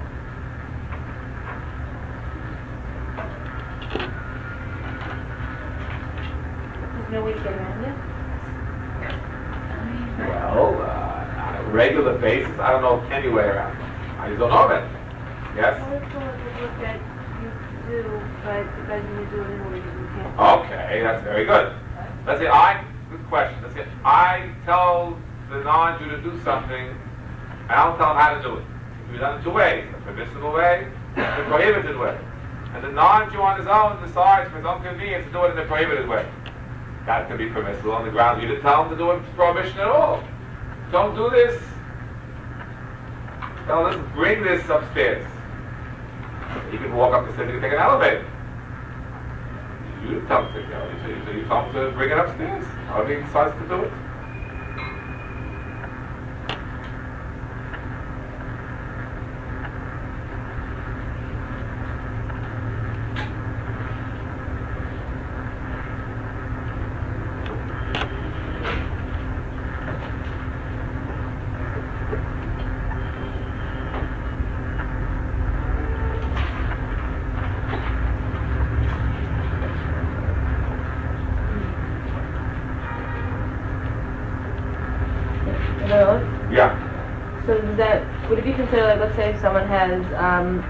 There's no way to get around it? Well, uh, on a regular basis, I don't know of any way around it. I just don't know of it. Yes? Well, it's all the work that you do, but it doesn't mean do it in a way that you can't. Okay, that's very good. Let's say I, good question. Let's say I tell the non-Jew to do something, and I don't tell him how to do it. It can be done in two ways: a permissible way and a prohibited way. And the non-Jew on his own decides for his own convenience to do it in the prohibited way. That can be permissible on the grounds you didn't tell him to do it for prohibition at all. Don't do this. Tell him, listen, bring this upstairs. He can walk up the stairs and take an elevator. You didn't tell him to take the elevator, so you told him to bring it upstairs. However he decides to do it. No? Yeah. So does that, would it be considered, like, let's say someone has, um,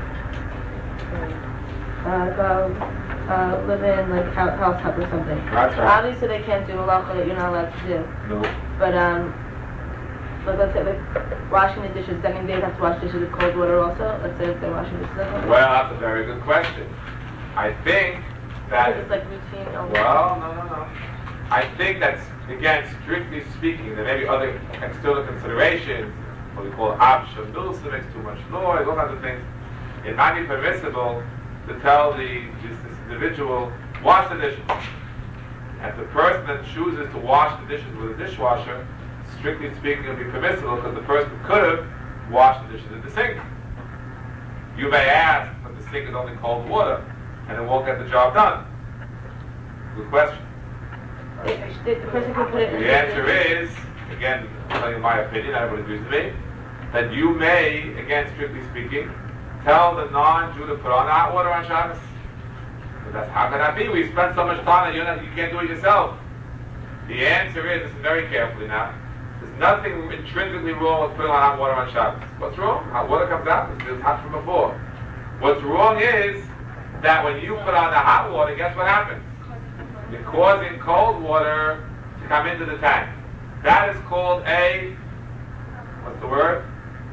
uh, go, uh, live in, like, house, house help or something? That's right. Obviously they can't do malacha that you're not allowed to do. No. But, um, like, let's say, like, washing the dishes, that means they'd have to wash dishes with cold water also? Let's say if they're washing dishes at home? Well, that's a very good question. I think that... Because it's like routine only. Well, no, no, no. I think that's, again, strictly speaking, there may be other external considerations, what we call option, dulce makes too much noise, all kinds of things. It might be permissible to tell the this, this individual, wash the dishes. And the person that chooses to wash the dishes with a dishwasher, strictly speaking, it will be permissible because the person could have washed the dishes in the sink. You may ask, but the sink is only cold water, and it won't get the job done. Good question. If the person could put it in The answer is, again, I'm telling you my opinion, everybody agrees with me, that you may, again, strictly speaking, tell the non-Jew to put on hot water on Shabbos. But that's, how can that be? We spent so much time that you're not, you can't do it yourself. The answer is, listen very carefully now, there's nothing intrinsically wrong with putting on hot water on Shabbos. What's wrong? Hot water comes out, it's just hot from before. What's wrong is that when you put on the hot water, guess what happens? You're causing cold water to come into the tank. That is called a, what's the word?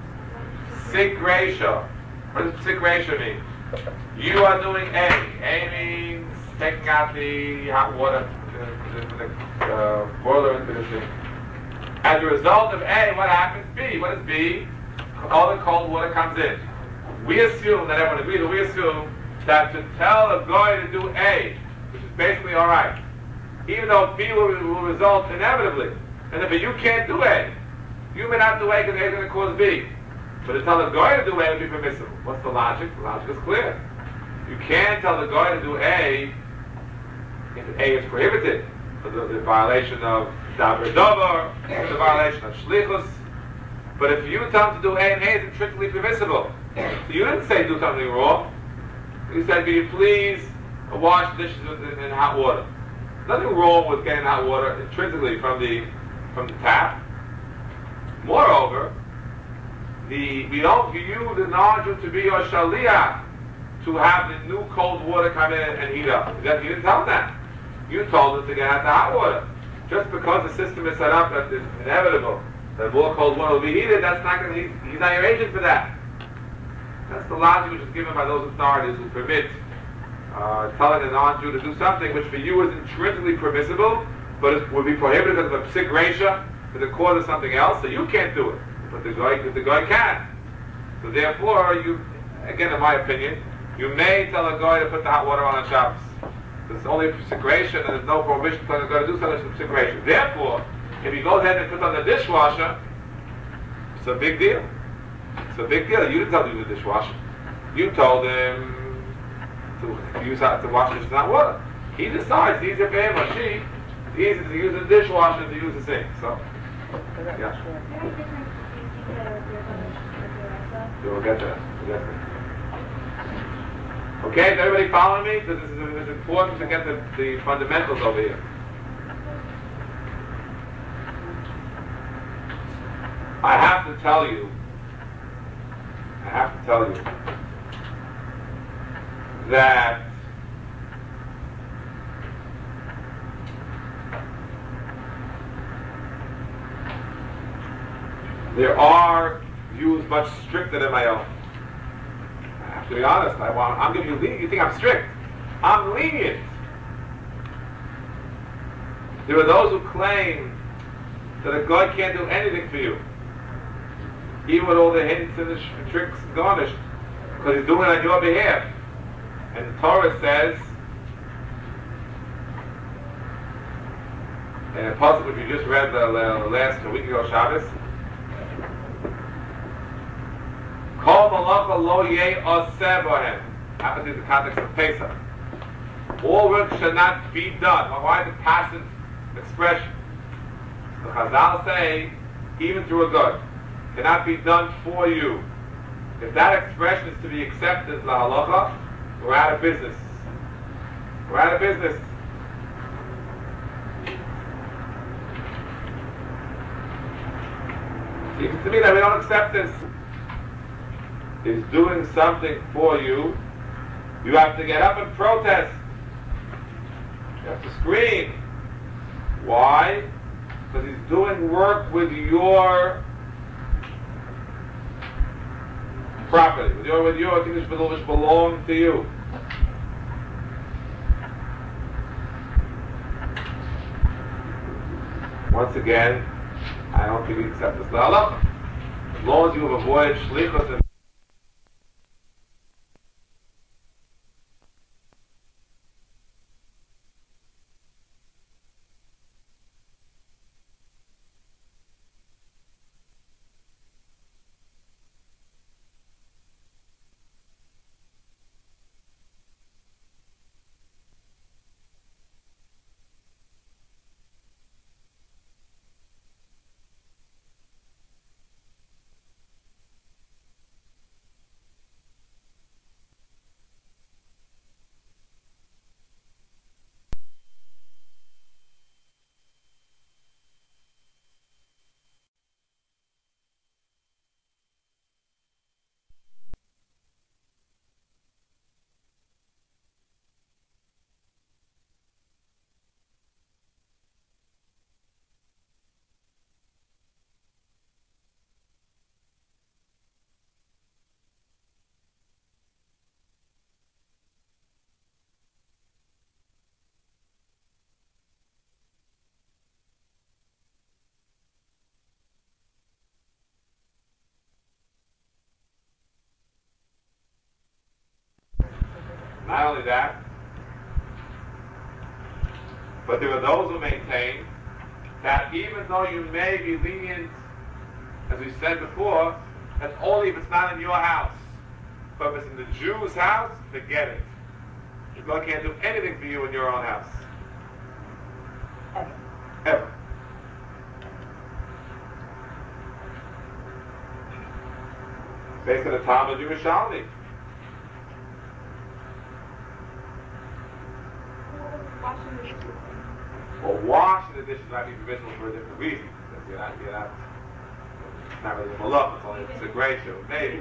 Sick ratio. What does sick ratio mean? You are doing A. A means taking out the hot water, the, the, the uh, boiler into the thing. As a result of A, what happens? B. What is B? All the cold water comes in. We assume that everyone agrees, but we assume that to tell a guy to do A, which is basically all right, even though B will, will result inevitably. And if you can't do A, you may not do A because A is going to cause B. But to tell the guy to do A would be permissible. What's the logic? The logic is clear. You can't tell the guy to do A if A is prohibited for the, the violation of Davar Dover, the violation of Shlichus. But if you tell him to do A and A is intrinsically permissible, so you didn't say do something wrong. You said, can you please wash dishes in, in hot water? Nothing wrong with getting hot water intrinsically from the from the tap. Moreover, the we don't view the non-Jew to be your shaliach to have the new cold water come in and heat up. That, you didn't tell him that. You told him to get out the hot water. Just because the system is set up that it's inevitable that more cold water will be heated, that's not going to. He's, he's not your agent for that. That's the logic which is given by those authorities who permit uh, telling a non-Jew to do something which for you is intrinsically permissible, but it would be prohibited because of a psik reisha, because it causes something else, so you can't do it. But the guy, the guy can. So therefore, you, again, in my opinion, you may tell a guy to put the hot water on on Shabbos. There's only a precogration, and there's no prohibition telling a guy to do something for precogration. Therefore, if he goes ahead and puts on the dishwasher, it's a big deal. It's a big deal. You didn't tell him to do the dishwasher. You told him to use how to wash dishes in hot water. He decides it's easier for him or she, it's easier to use the dishwasher than to use the sink. So, yeah. We'll get there. We'll get there. Okay, is everybody following me? Because this is, it's important to get the, the fundamentals over here. I have to tell you, I have to tell you that there are views much stricter than my own. I have to be honest. I want, I'm giving you lenient. You think I'm strict? I'm lenient. There are those who claim that a God can't do anything for you, even with all the hints and the sh- tricks garnished, because he's doing it on your behalf. And the Torah says, in a passage which we just read the, the last a week ago, Shabbos, Kol malacha lo yeh oseh bohem. Happens in the context of Pesach. All work should not be done. Why the passive expression? The Chazal say, even through a God, cannot be done for you. If that expression is to be accepted, la halacha, we're out of business. We're out of business. Seems to me that we don't accept this. Is doing something for you, you have to get up and protest. You have to scream. Why? Because he's doing work with your property, with your with your things which belong to you. Once again, I don't think we accept this halacha. As long as you have avoided shlichus and not only that, but there are those who maintain that even though you may be lenient, as we said before, that's only if it's not in your house. But if it's in the Jew's house, forget it. God can't do anything for you in your own house. Ever. Ever. Based on the Talmud Yerushalmi. Well, washing the dishes might be permissible for a different reason. Because you're not, you're not, it's not really a malach, it's only it's a great show. Maybe.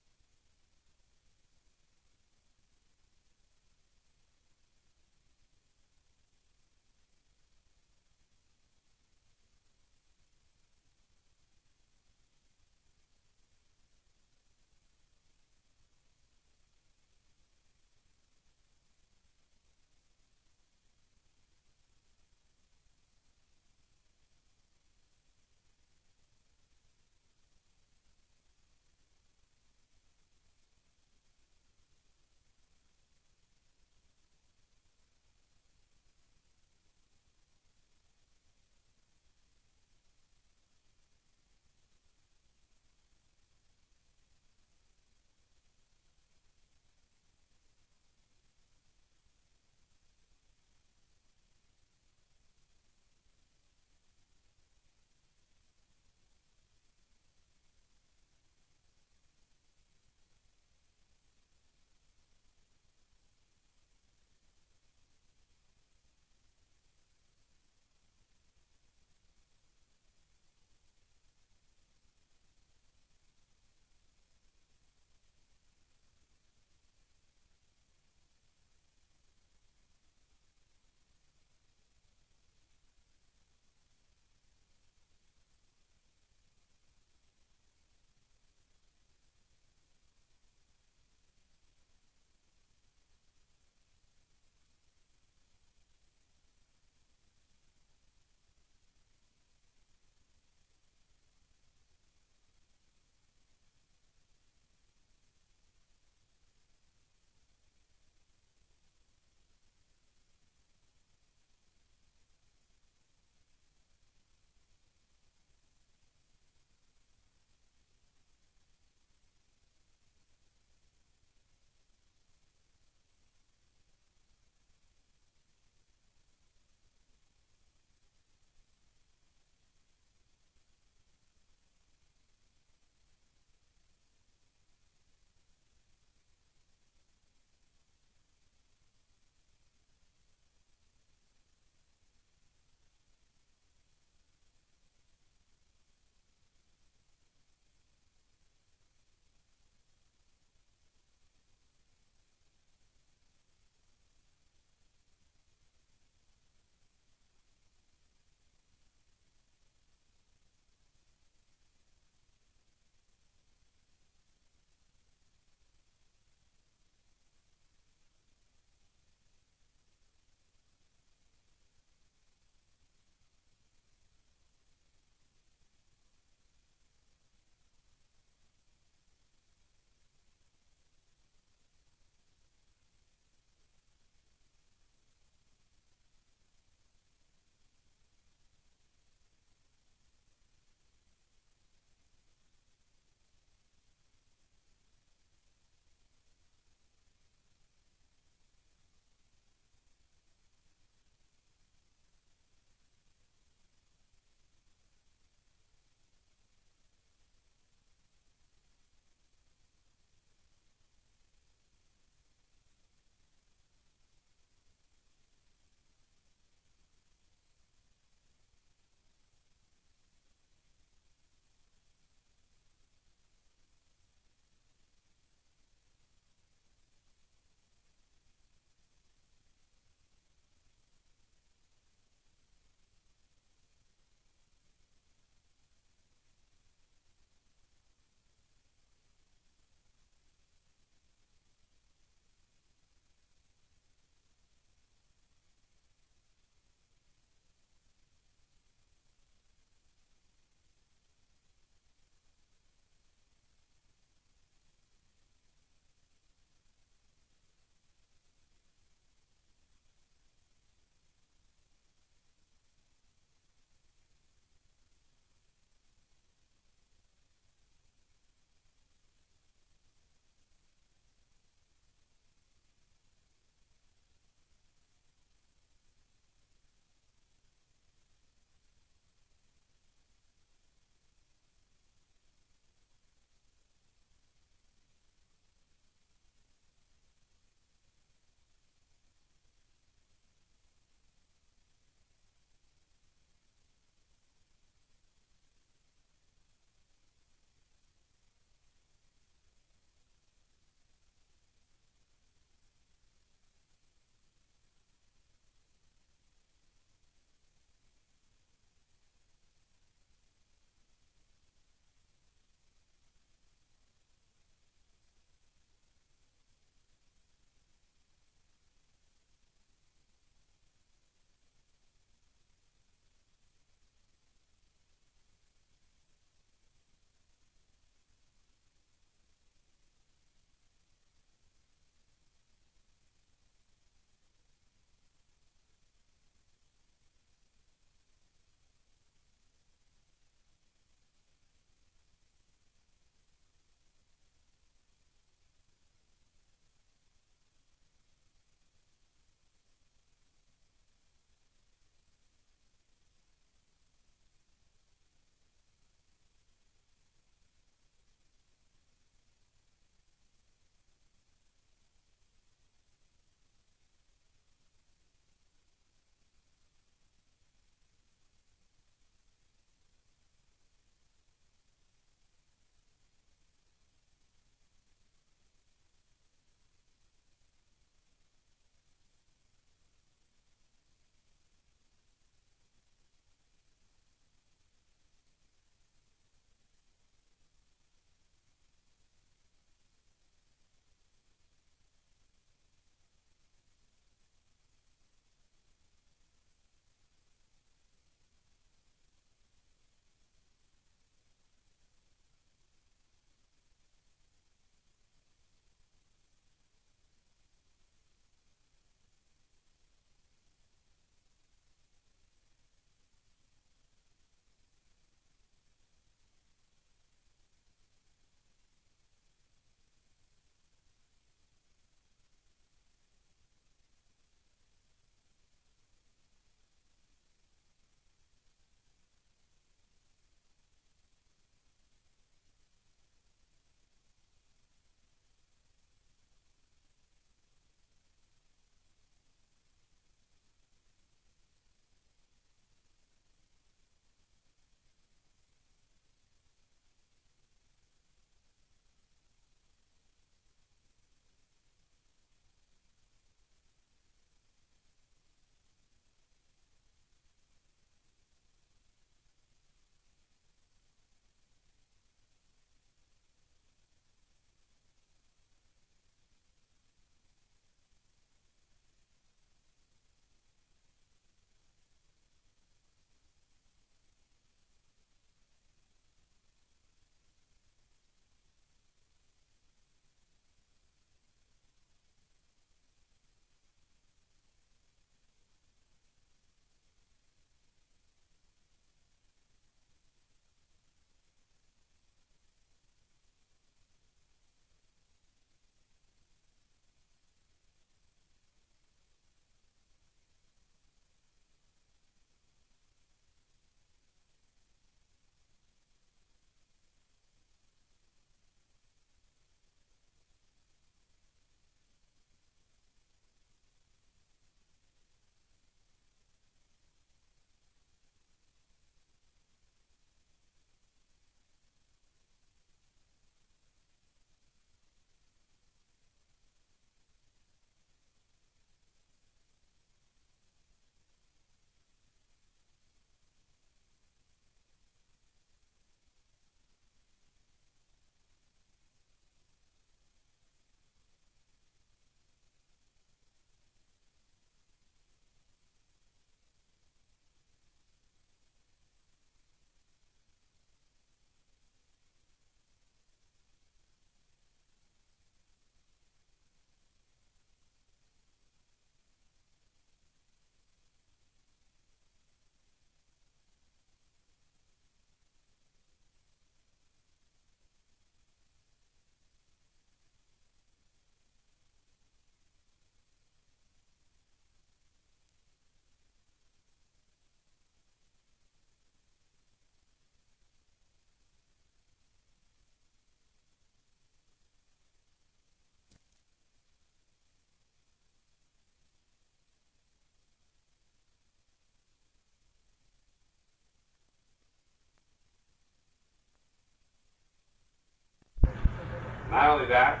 Not only that,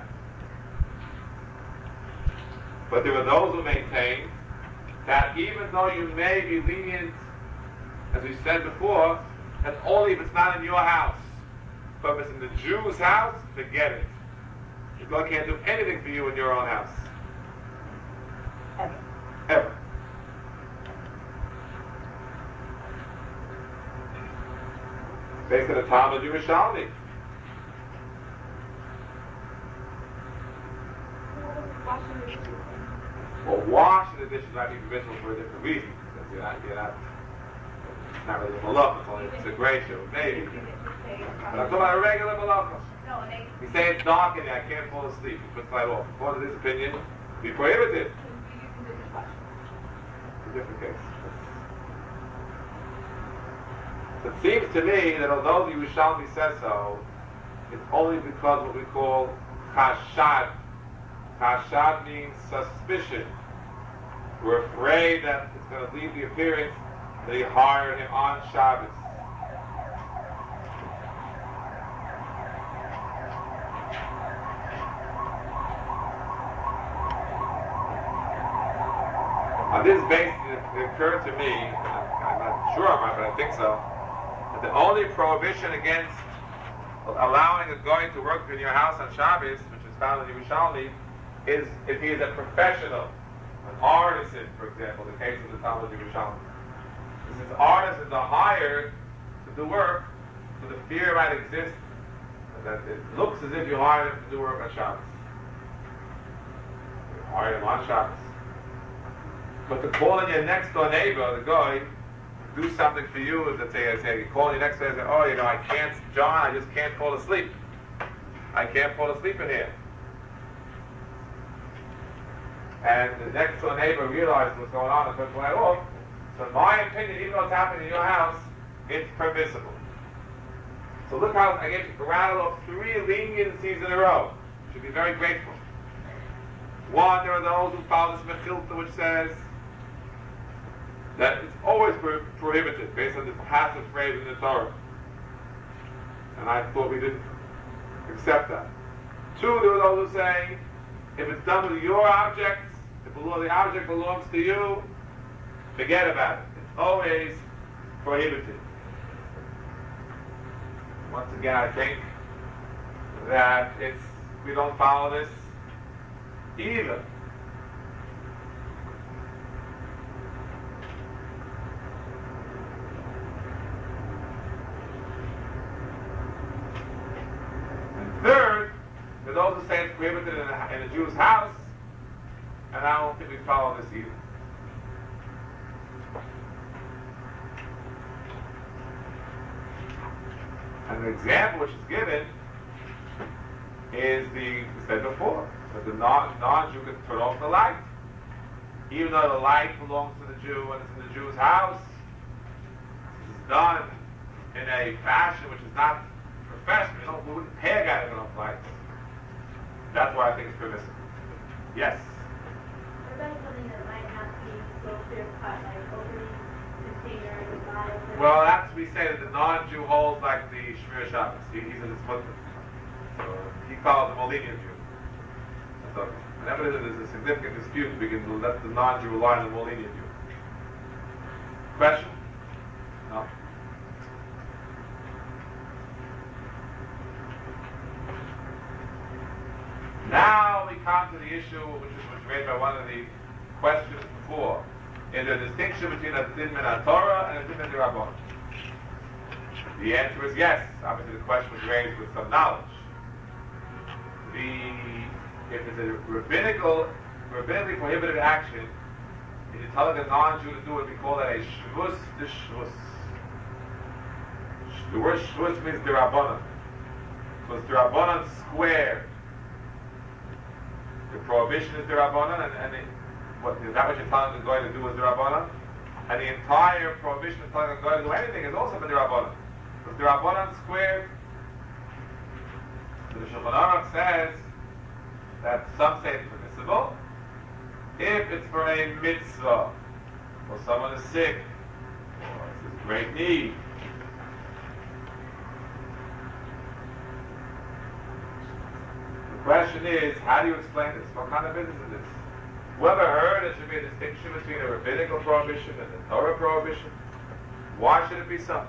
but there are those who maintain that even though you may be lenient, as we said before, that only if it's not in your house, but if it's in the Jew's house, forget it. God can't do anything for you in your own house. Ever. Ever. Based on the Talmud Yerushalmi. Well, washing the dishes might be permissible for a different reason. Because you're not, you're not, it's not really a malach, it's only it's a great show, maybe. But I'm talking about a regular malach. No, and they He say it's dark in there, I can't fall asleep. He puts light off. According to this opinion, be prohibited. It's a different case. So it seems to me that although the Yerushalmi says so, it's only because what we call chashad. Chashad means suspicion. We're afraid that it's going to leave the appearance that he hired him on Shabbos. On this basis, it occurred to me, I'm not sure I'm right, but I think so, that the only prohibition against allowing a guy to work in your house on Shabbos, which is found in Yerushalmi, is if he is a professional, an artisan, for example, the case of the Talmud Yerushalmi. Since artisans are hired to do work, so the fear might exist that it looks as if you hired him to do work on Shabbos. You hired him on Shabbos. But to call in your next door neighbor, the guy, to do something for you, is to say, I say, you call your next door neighbor and say, oh, you know, I can't, John, I just can't fall asleep. I can't fall asleep in here. And the next door neighbor realized what's going on and took light off. So in my opinion, even though it's happening in your house, it's permissible. So look how I gave you rattle off three leniencies in a row. You should be very grateful. One, there are those who follow this Mechilta, which says that it's always pro- prohibited based on this passive phrase in the Torah. And I thought we didn't accept that. Two, there are those who say, if it's done with your objects, if the object belongs to you, forget about it. It's always prohibited. Once again, I think that it's we don't follow this either. And third, there are those who say it's prohibited in a, in a Jew's house, and I don't think we follow this either. And the example which is given is the, we said before, that the non, non-Jew can turn off the light. Even though the light belongs to the Jew and it's in the Jew's house, this is done in a fashion which is not professional. You know, we wouldn't pay a guy to turn off lights. That's why I think it's permissible. Yes? What about something that might not be so clear-cut, like opening container and the bottom? Well, that's, we say that the non-Jew holds like the Shmir Shabbos. He, he's in his Muslim. So he calls him a lenient Jew. So whenever there's a significant dispute, we can let the non-Jew rely on the more lenient Jew. Question? No? Now we come to the issue which was raised by one of the questions before. Is there a distinction between a din min Torah and a din min Rabbanan? The answer is yes. Obviously the question was raised with some knowledge. The, if it's a rabbinical, rabbinically prohibited action, if you're telling a non-Jew to do it, we call that a shvus de shvus. The word shvus means derabanan. So it's derabanan squared. The prohibition is derabanan, and, and it, what, is that what you're telling the guy to do is derabanan? And the entire prohibition of telling a guy to do anything is also derabanan. Because derabanan squared. So the Shulchan Aruch says that some say it's permissible if it's for a mitzvah, or someone is sick, or it's a great need. question is, how do you explain this? What kind of business is this? Whoever heard there should be a distinction between a rabbinical prohibition and a Torah prohibition? Why should it be so?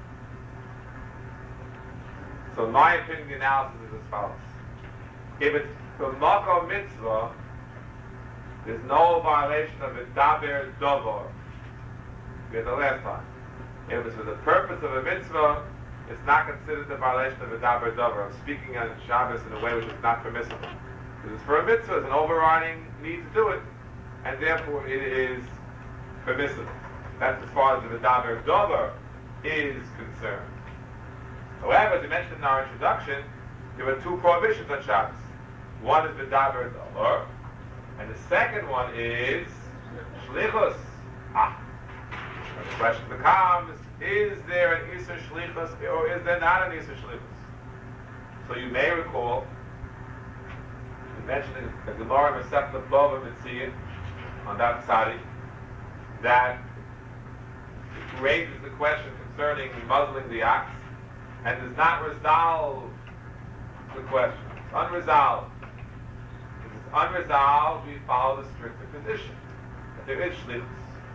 So in my opinion, the analysis is as follows. If it's for Makom Mitzvah, there's no violation of a Daber Dovar. We had the last time. If it's for the purpose of a mitzvah, it's not considered the violation of a Daber Dovar. I'm speaking on Shabbos in a way which is not permissible. Because it's for a mitzvah, it's an overriding need to do it, and therefore it is permissible. That's as far as the Daber Dovar is concerned. However, as we mentioned in our introduction, there were two prohibitions on Shabbos. One is the Daber Dovar, and the second one is Shlichus. Ah. The question becomes, is there an Isur Shlichus or is there not an Isur Shlichus? So you may recall, we mentioned in the Gemara Masechta Bava Metzion on that Tzadi, that it raises the question concerning muzzling the ox and does not resolve the question. It's unresolved. If it's unresolved, we follow the stricter condition that there is Shlichus.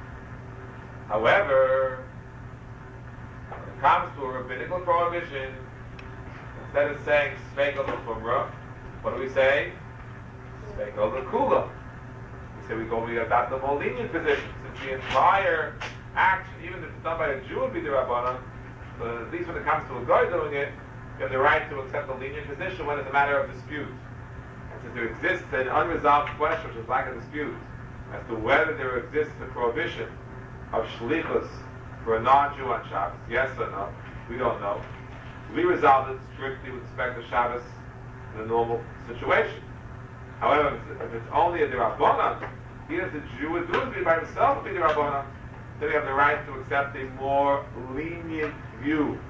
However, when it comes to a rabbinical prohibition, instead of saying Sveikel L'Chumra, what do we say? Sveikel L'Kula. We say we go, we adopt the more lenient position, since the entire action, even if it's done by a Jew, would be the Rabbanan, but at least when it comes to a guy doing it, you have the right to accept the lenient position when it's a matter of dispute. And since there exists an unresolved question, which is like a dispute, as to whether there exists a prohibition of shlichus for a non-Jew on Shabbos, yes or no, we don't know. We resolved it strictly with respect to Shabbos in a normal situation. However, if it's, if it's only a D'Rabbanan, even if the Jew would do it by himself, be D'Rabbanan, then we have the right to accept a more lenient view.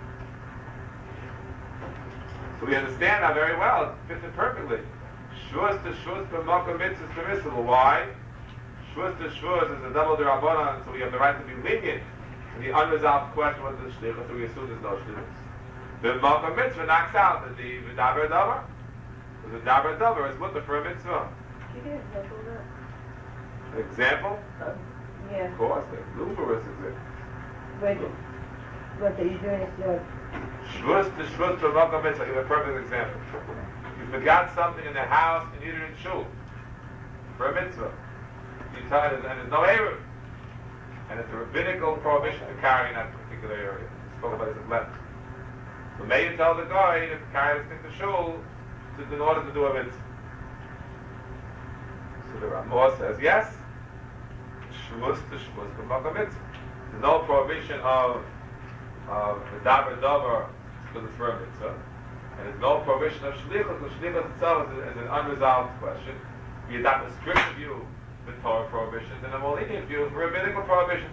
So we understand that very well. It fits it perfectly. Shus to shus b'makom mitzvah is permissible. Why? Shus to shus is a double D'Rabbanan, so we have the right to be lenient. And the unresolved question was the shlichus, so we assume there's no shlichus. The b'makom mitzvah knocks out the v'daber davar. The v'daber davar is mutter for a mitzvah. Can you give an example of that? Example? Um, yeah. Of course, there's numerous examples. But what that you're doing is like Shvus to shvus to makom mitzvah. I'll give a perfect example. You forgot something in the house and you didn't shul for a mitzvah. You tell it, and there's no eruv, and it's a rabbinical prohibition to carry in that particular area. We spoke about this at length. So may you tell the guy to carry this thing to shul to, in order to do a mitzvah. So the Ramah says yes. Shvus to shvus to makom mitzvah. There's no prohibition of of the davar davar because it's for a mitzvah, and there's no prohibition of shlichus. Because shlichus itself is, is an unresolved question. We adopt a strict view for Torah prohibitions and a more lenient view for rabbinical prohibitions.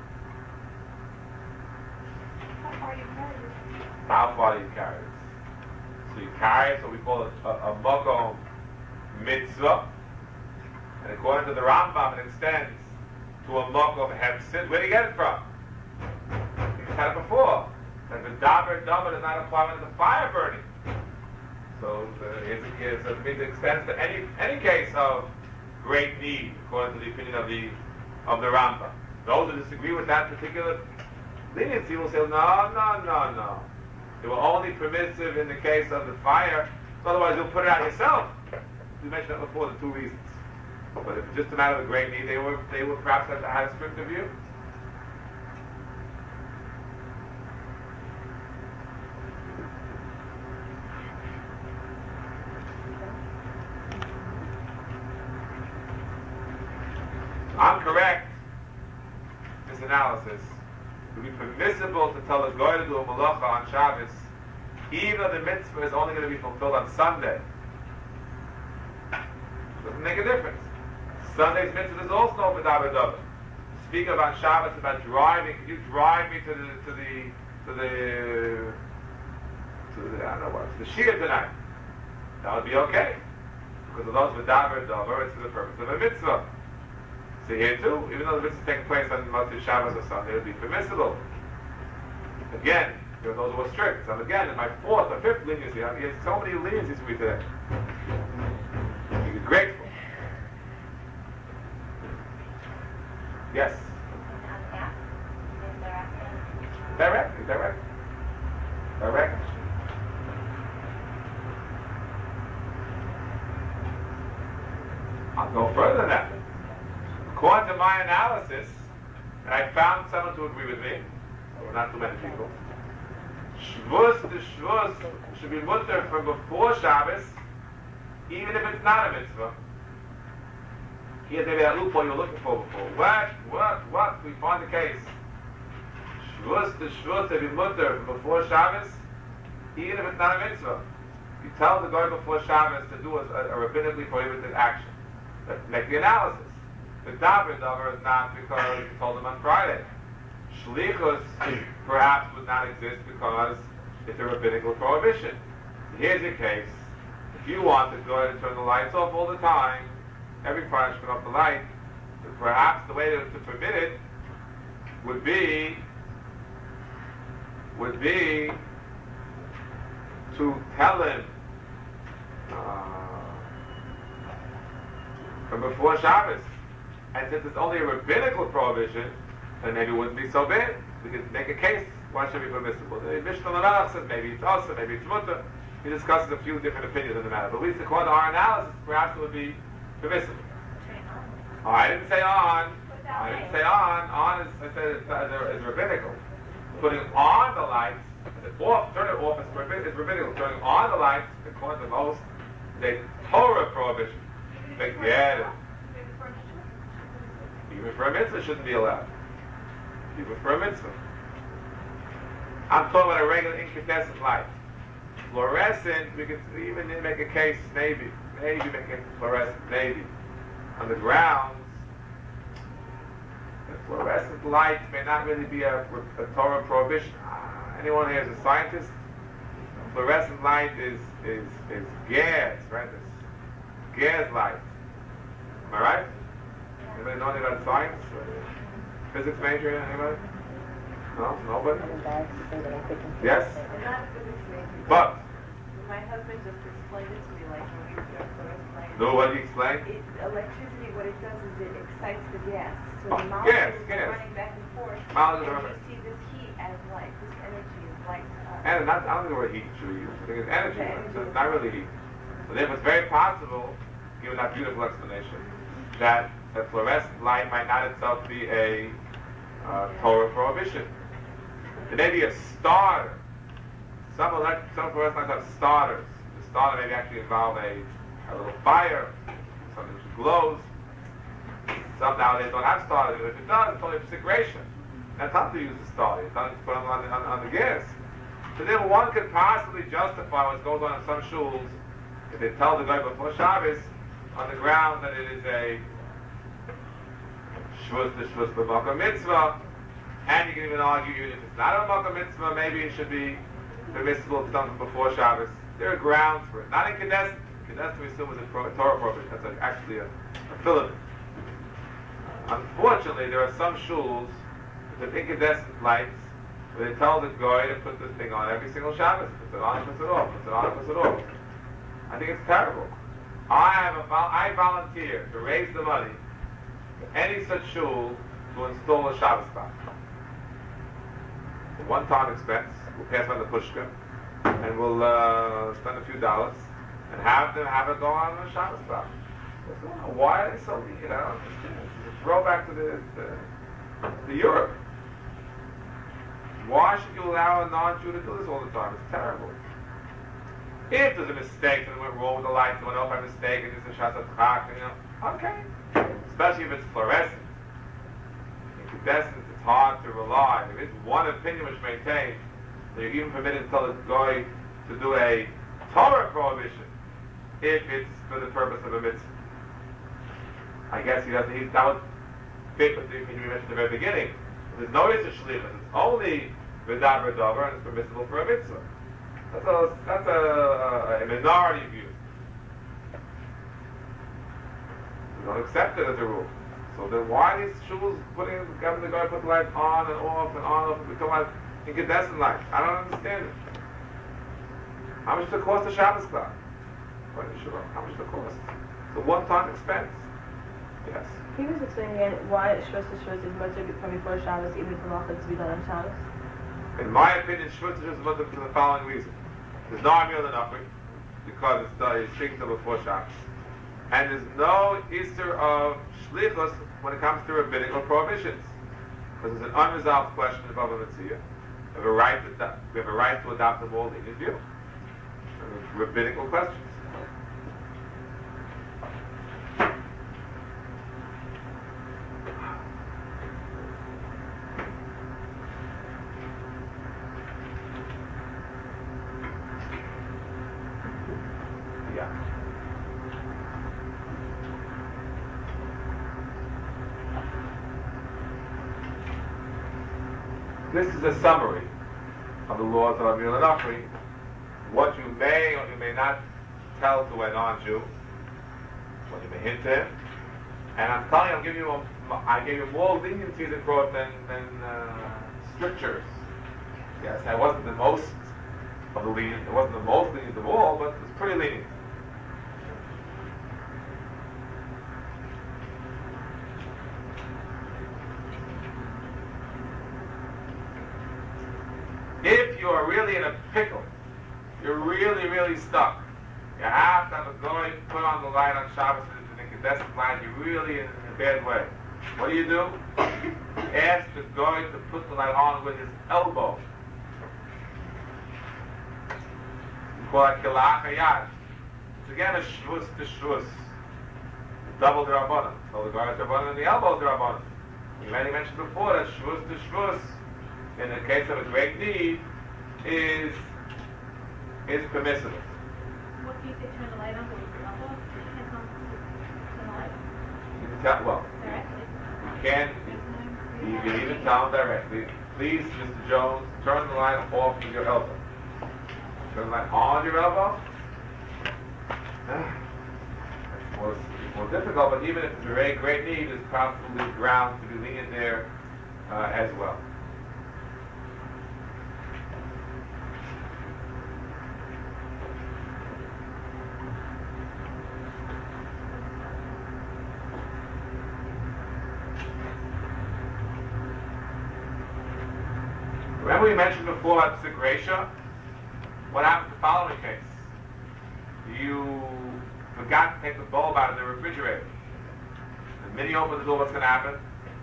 How far you carry it? How far do you carry it? So you carry it, so we call it a, a makom mitzvah, and according to the Rambam, it extends to a makom hefsid. Where do you get it from? We've had it before. That the davar davar does not apply when there's a fire burning. So the, it, it, it means it extends to any any case of great need, according to the opinion of the of the Rambam. Those who disagree with that particular leniency will say, no, no, no, no. They were only permissive in the case of the fire. So otherwise, you'll put it out yourself. We mentioned that before, the two reasons. But if it's just a matter of great need, they were they were perhaps have had a stricter view. I'm correct. This analysis it would be permissible to tell a guy to do a malacha on Shabbos, even though the mitzvah is only going to be fulfilled on Sunday. Doesn't make a difference. Sunday's mitzvah is also no v'daber davar. Speak about Shabbos, about driving. Can you drive me to the to the to the to the I don't know what to the shir tonight? That would be okay because of those v'daber davar. It's for the purpose of a mitzvah. So here too, even though the mitzvah is taking place on Motzei Shabbos or Sunday, it would be permissible. Again, there are those who are strict. So again, in my fourth or fifth leniency, I have so many leniencies for me today. grateful. Yes. Directly, directly. Directly. I'll go further than that. According to my analysis, and I found someone to agree with me, or not too many people, Shavuos to Shavuos should be mutter from before Shabbos, even if it's not a mitzvah. Here's maybe that loophole you're looking for before. What? What? What? We find the case. Shavuos to Shavuos to be mutter from before Shabbos, even if it's not a mitzvah. You tell the guy before Shabbos to do a, a, a rabbinically prohibited action. Let's make the analysis. The davar davar is not because you told him on Friday. Shlichus perhaps would not exist because it's a rabbinical prohibition. So here's your case. If you want to go ahead and turn the lights off all the time, every Friday turn off the light, then perhaps the way to, to permit it would be would be to tell him uh, from before Shabbos. And since it's only a rabbinical prohibition, then maybe it wouldn't be so bad. We could make a case. Why should it be permissible? The Mishnah L'Melech says maybe it's also, maybe it's mutter. He discusses a few different opinions on the matter. But at least according to our analysis, perhaps it would be permissible. Oh, I didn't say on. I didn't say on. On is, I said it's, uh, is rabbinical. Putting on the lights, off, turn it off, is rabbinical. Turning on the lights, according to most, is a Torah prohibition. Forget it. Even for a mitzvah, it shouldn't be allowed. Even for a mitzvah. I'm talking about a regular incandescent light. Fluorescent, we could even make a case, maybe, maybe make it fluorescent, maybe. On the grounds, the fluorescent light may not really be a, a Torah prohibition. Uh, anyone here is a scientist? Fluorescent light is is is gas, right? It's gas light. Am I right? Anybody know anything about science? Physics major? Anybody? No? Nobody? Yes? I'm not a physics major. But? My husband just explained it to me like when we were doing fluorescent. No, what do you explain? It, electricity, what it does is it excites the gas. So Oh, the molecules gas, are gas. running back and forth. Molecules and are you running. see this heat as light, this energy is light to us. And not, I don't think the word heat should be used. I think it's energy, The energy so it's is- not really heat. So therefore it's very possible, given that beautiful explanation, that the fluorescent light might not itself be a uh, Torah prohibition. It may be a starter. Some elect, some fluorescent lights have starters. The starter may actually involve a, a little fire, something which glows. Some nowadays don't have starters. If it does, it's only for cigaration. That's not to use the starter. It's not to put on, on, on, on the gas. So then one could possibly justify what goes on in some shuls if they tell the guy before Shabbos on the ground that it is a shvus to shvus b'makom mitzvah, and you can even argue even if it's not a makom mitzvah, maybe it should be permissible to something before Shabbos. There are grounds for it. Not incandescent. Incandescent we assume is a pro- Torah prohibition. That's a, actually a, a filament. Unfortunately, there are some shuls with incandescent lights where they tell the guy to put this thing on every single Shabbos. Puts it on, puts it off, puts it on, puts it off. I think it's terrible. I have a vol- I volunteer to raise the money for any such shul to install a Shabbos clock. A one-time expense. We'll pass on the pushka, and we'll uh, spend a few dollars and have them have it go on a Shabbos clock. Why are they so? You know, it's a throwback to the, the, the Europe. Why should you allow a non-Jew to do this all the time? It's terrible. If there's a mistake and it went wrong with the lights, it went off by mistake, and it's a shas chak, you know, okay. Especially if it's fluorescent. Incandescent, it's hard to rely. There is one opinion which maintains that you're even permitted to tell a guy to do a Torah prohibition if it's for the purpose of a mitzvah. I guess he doesn't. He, that would fit with the opinion we mentioned at the very beginning. There's no issue shlichus. It's only v'davar davar, and it's permissible for a mitzvah. That's a that's a, a, a minority view. We don't accept it as a rule. So then, why these shuls putting having the guy put the lights on and off and on and off? We talk about incandescent lights. I don't understand it. How much does it cost a Shabbos clock? How much does it cost? It's a one-time expense. Yes. Can you just explain again why Shavuos to Shavuos is much from before Shabbos, even for Malachas to be done on Shabbos? In my opinion, Shavuos is mutter for the following reason. There's no Amir L'Nachri, because it's uh, speaking till before Shabbos. And there's no Easter of Shlichus when it comes to rabbinical prohibitions. Because there's an unresolved question of Bava Metzia. We have a right to, adopt, we have a right to adopt them all in his view. Rabbinical questions. This is a summary of the laws of Amir L'Nachri. What you may or you may not tell to a non-Jew, what you may hint to him. And I'm telling you, I'll give you a, I gave you more leniency than, than, than uh, strictures. Yes, I wasn't the most of the lenient, it wasn't the most lenient of all, but it was pretty lenient. If you are really in a pickle, you're really, really stuck, you have to have a guy put on the light on Shabbos and the incandescent light, you're really in, in a bad way. What do you do? Ask the guy to put the light on with his elbow. You call it kilach hayad. It's again a shvus to shvus. Double the rabbanon. So the guy is rabbanon and the elbow is the rabbanon. We already mentioned before that shvus to shvus, in the case of a great need, is is permissible. What do you say, turn the light on with your elbow? You can't turn the light You can tell, well, directly. you can, you can even tell him directly, please, Mister Jones, turn the light off with your elbow. Turn the light on your elbow? It's more, it's more difficult, but even if it's a very great need, there's probably grounds to be lenient there uh, as well. Remember we mentioned before about Psik Resha? What happened in the following case? You forgot to take the bulb out of the refrigerator. The minute you open the door, what's going to happen?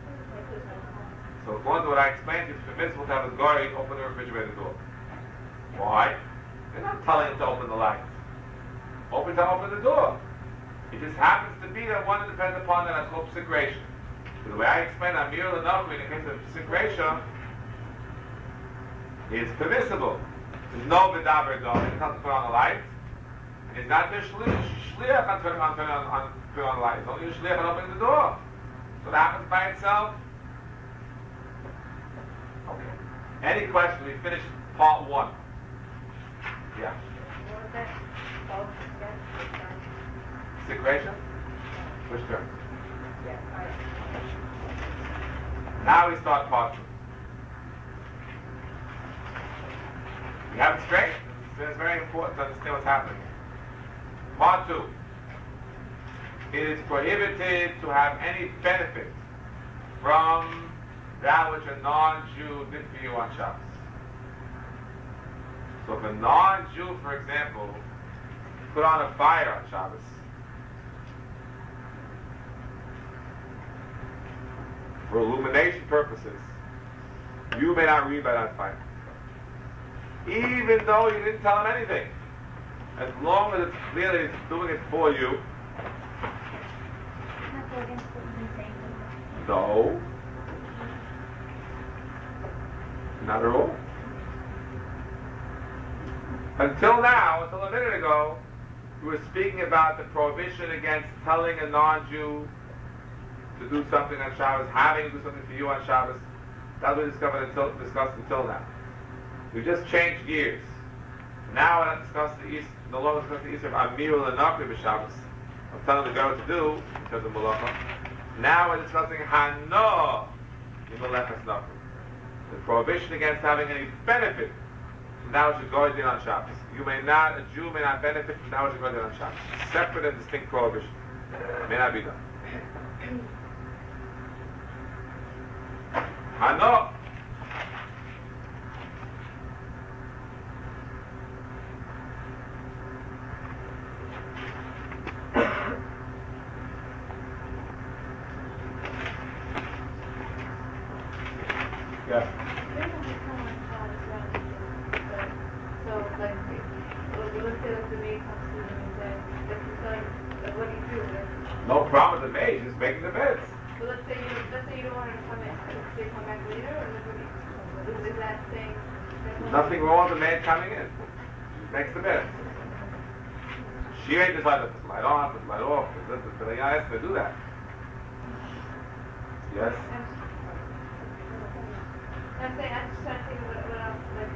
So according to what I explained, it's permissible to have a guy open the refrigerator door. Why? They're not telling him to open the light. Open to open the door. It just happens to be that one depends upon that. That's called Psik Resha. So the way I explained Amir L'Nachri in the case of Psik Resha, it's permissible. There's no V'daber Dom. It's not to put on the light. It's not the shliach on turning on, turn on, on, turn on the light. It's only the shliach on opening the door. So that happens by itself. Okay. Any questions? We finished part one. Yeah. What was that? Bulb again? Psik Resha? Which term? Yeah, I, Now we start part two. You have it straight? It's very important to understand what's happening. Part two. It is prohibited to have any benefit from that which a non-Jew did for you on Shabbos. So if a non-Jew, for example, put on a fire on Shabbos, for illumination purposes, you may not read by that fire. Even though you didn't tell him anything. As long as it's clear that he's doing it for you. Not go against what you've been saying. No. Not at all. Until now, until a minute ago, we were speaking about the prohibition against telling a non-Jew to do something on Shabbos, having to do something for you on Shabbos. That was discovered until, discussed until now. We just changed gears. Now we're not discussing the East, no longer discussing the East of Amir L'Nachri b'Shabbos. I'm telling the girl what to do in terms of Malacha. Now we're discussing Hana in Malachas Nachri. The prohibition against having any benefit from that which is going on Shabbos. You may not, a Jew may not benefit from that which is going on Shabbos. Separate and distinct prohibition. May not be done. Hano. Yeah. So, like, let's say like the maid comes to them and says, like, you're telling, like, what do you do? Like, No problem with the maid, just making the beds. so let's say you, let's say you don't want her to come in, let's say come back later, or like, what do you, is, is that saying? There's nothing wrong with the maid coming in. She makes the beds. She ain't decided to put the light on, put the light off. But I asked her to do that. Yes? I'm saying, I'm just trying to think of what, what else, like,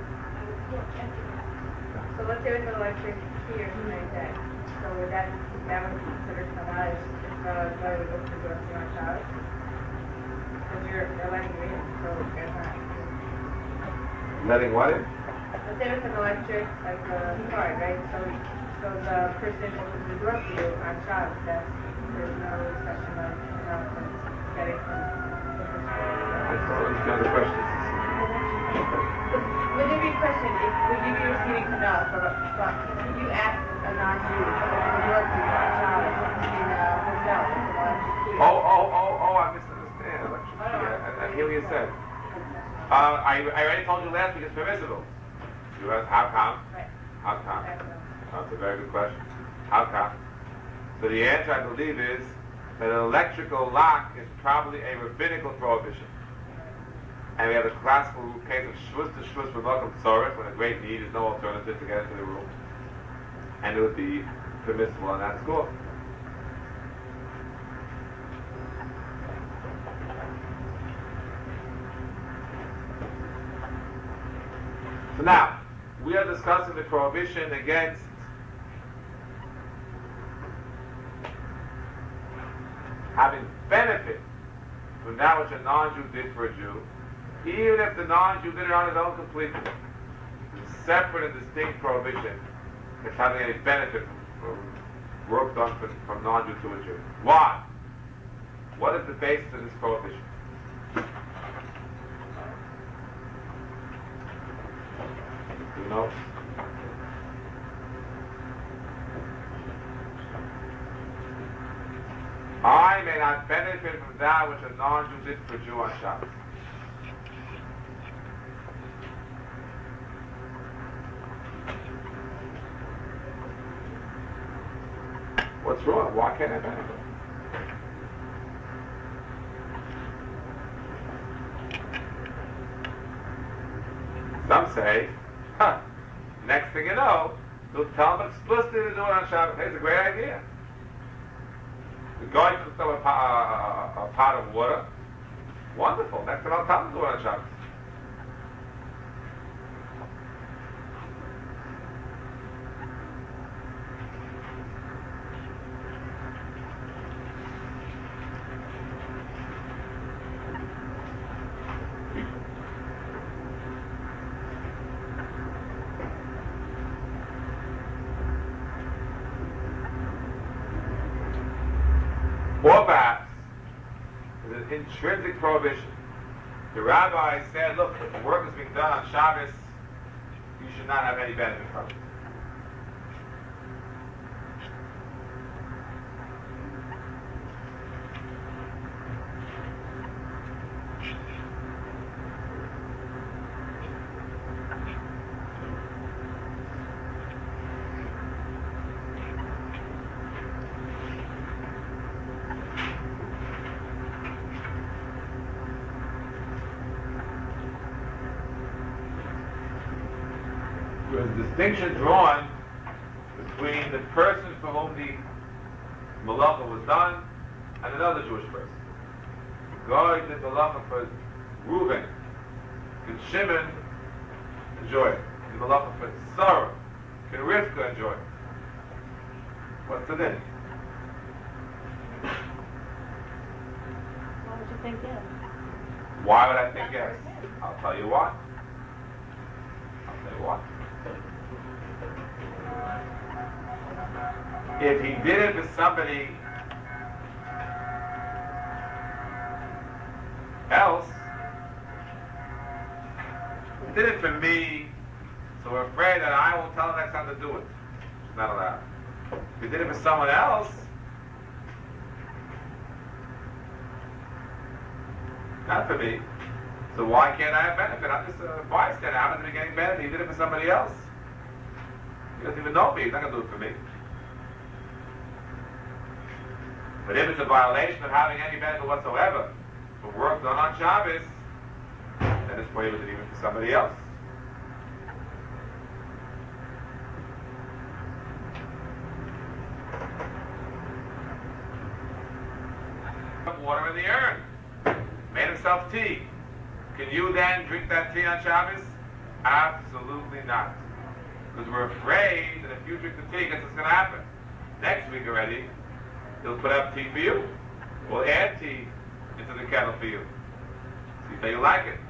so let's say with the electric here tonight, that, so would that, that would be considered Chabad if the guy would open the door to you on Shabbos? Because you're, you're letting you in, so it's not. Letting what in? Let's say with an electric, like a car, right? So, so the person opens the door for you on Shabbos, that's, there's no discussion of, you know, getting from the person. I don't understand the question. Would there be a question, if, would you be receiving Kanal for, from, if you ask a non-Jew to open the door for you on Shabbos in a hotel with an electric key? Oh, oh, oh, oh, I misunderstand. Electric key. I, I hear what you said. Uh, I, I already told you last week it's permissible. You asked, how come? Right. How come? That's what- That's a very good question. How come? So the answer, I believe, is that an electrical lock is probably a rabbinical prohibition. And we have a classical case of shvus to shvus for Malcolm Tzoris, when a great need is no alternative to get into the room. And it would be permissible on that score. So now, we are discussing the prohibition against having benefit from that which a non-Jew did for a Jew, even if the non-Jew did it on his own completely. It's a separate and distinct prohibition against having any benefit from, from work done from, from non-Jew to a Jew. Why? What is the basis of this prohibition? You know? I may not benefit from that which a non-Jew did for a Jew on Shabbos. What's wrong? Why can't I benefit? Some say, huh, next thing you know, they'll tell them explicitly to do it on Shabbos. Hey, it's a great idea. The guy cooked up a, pot, a, a pot of water. Wonderful. Next thing I'll tell them to do it on Shabbos. Or perhaps, there's an intrinsic prohibition. The rabbi said, look, if the work is being done on Shabbos, you should not have any benefit from it. There's a distinction drawn between the person for whom the malacha was done and another Jewish person. God did malacha for Reuben. Can Shimon enjoy it? The malacha for Sarah. Can Rivka enjoy it? What's the din? Why would you think yes? Why would I think yes? I'll tell you why. I'll tell you why. If he did it for somebody for me, so we're afraid that I will tell him next time to do it. It's not allowed. If he did it for someone else, not for me. So why can't I have benefit? I'm just a bystander. I happen to be getting benefit. He did it for somebody else. He doesn't even know me. He's not going to do it for me. But if it's a violation of having any benefit whatsoever for work done on Shabbos, then it's prohibited even for somebody else. Water in the urn. Made himself tea. Can you then drink that tea on Shabbos? Absolutely not. Because we're afraid that if you drink the tea, guess what's going to happen? Next week already, he'll put up tea for you. We'll add tea into the kettle for you. See if you like it.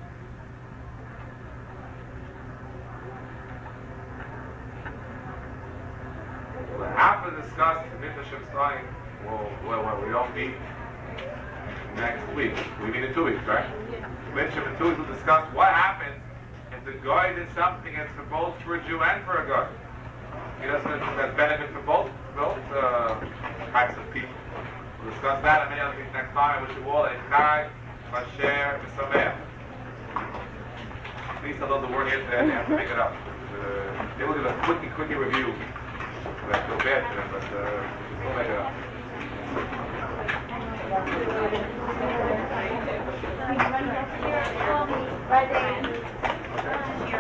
We'll have to discuss the Mitzvah starting. Well, well, well, we don't meet next week. We meet in two weeks, right? Mitzvah in two weeks we'll discuss what happens if the guy did something that's for both for a Jew and for a guy. He doesn't have benefit for both both uh, types of people. We'll discuss that and many other things next time. I wish you all a Chag, Vasher, V'Sameach. Please tell those who weren't here today they have to make it up. Uh, they will give a quickie, quickie review. I feel bad for them, but uh, we'll make it up. Friday.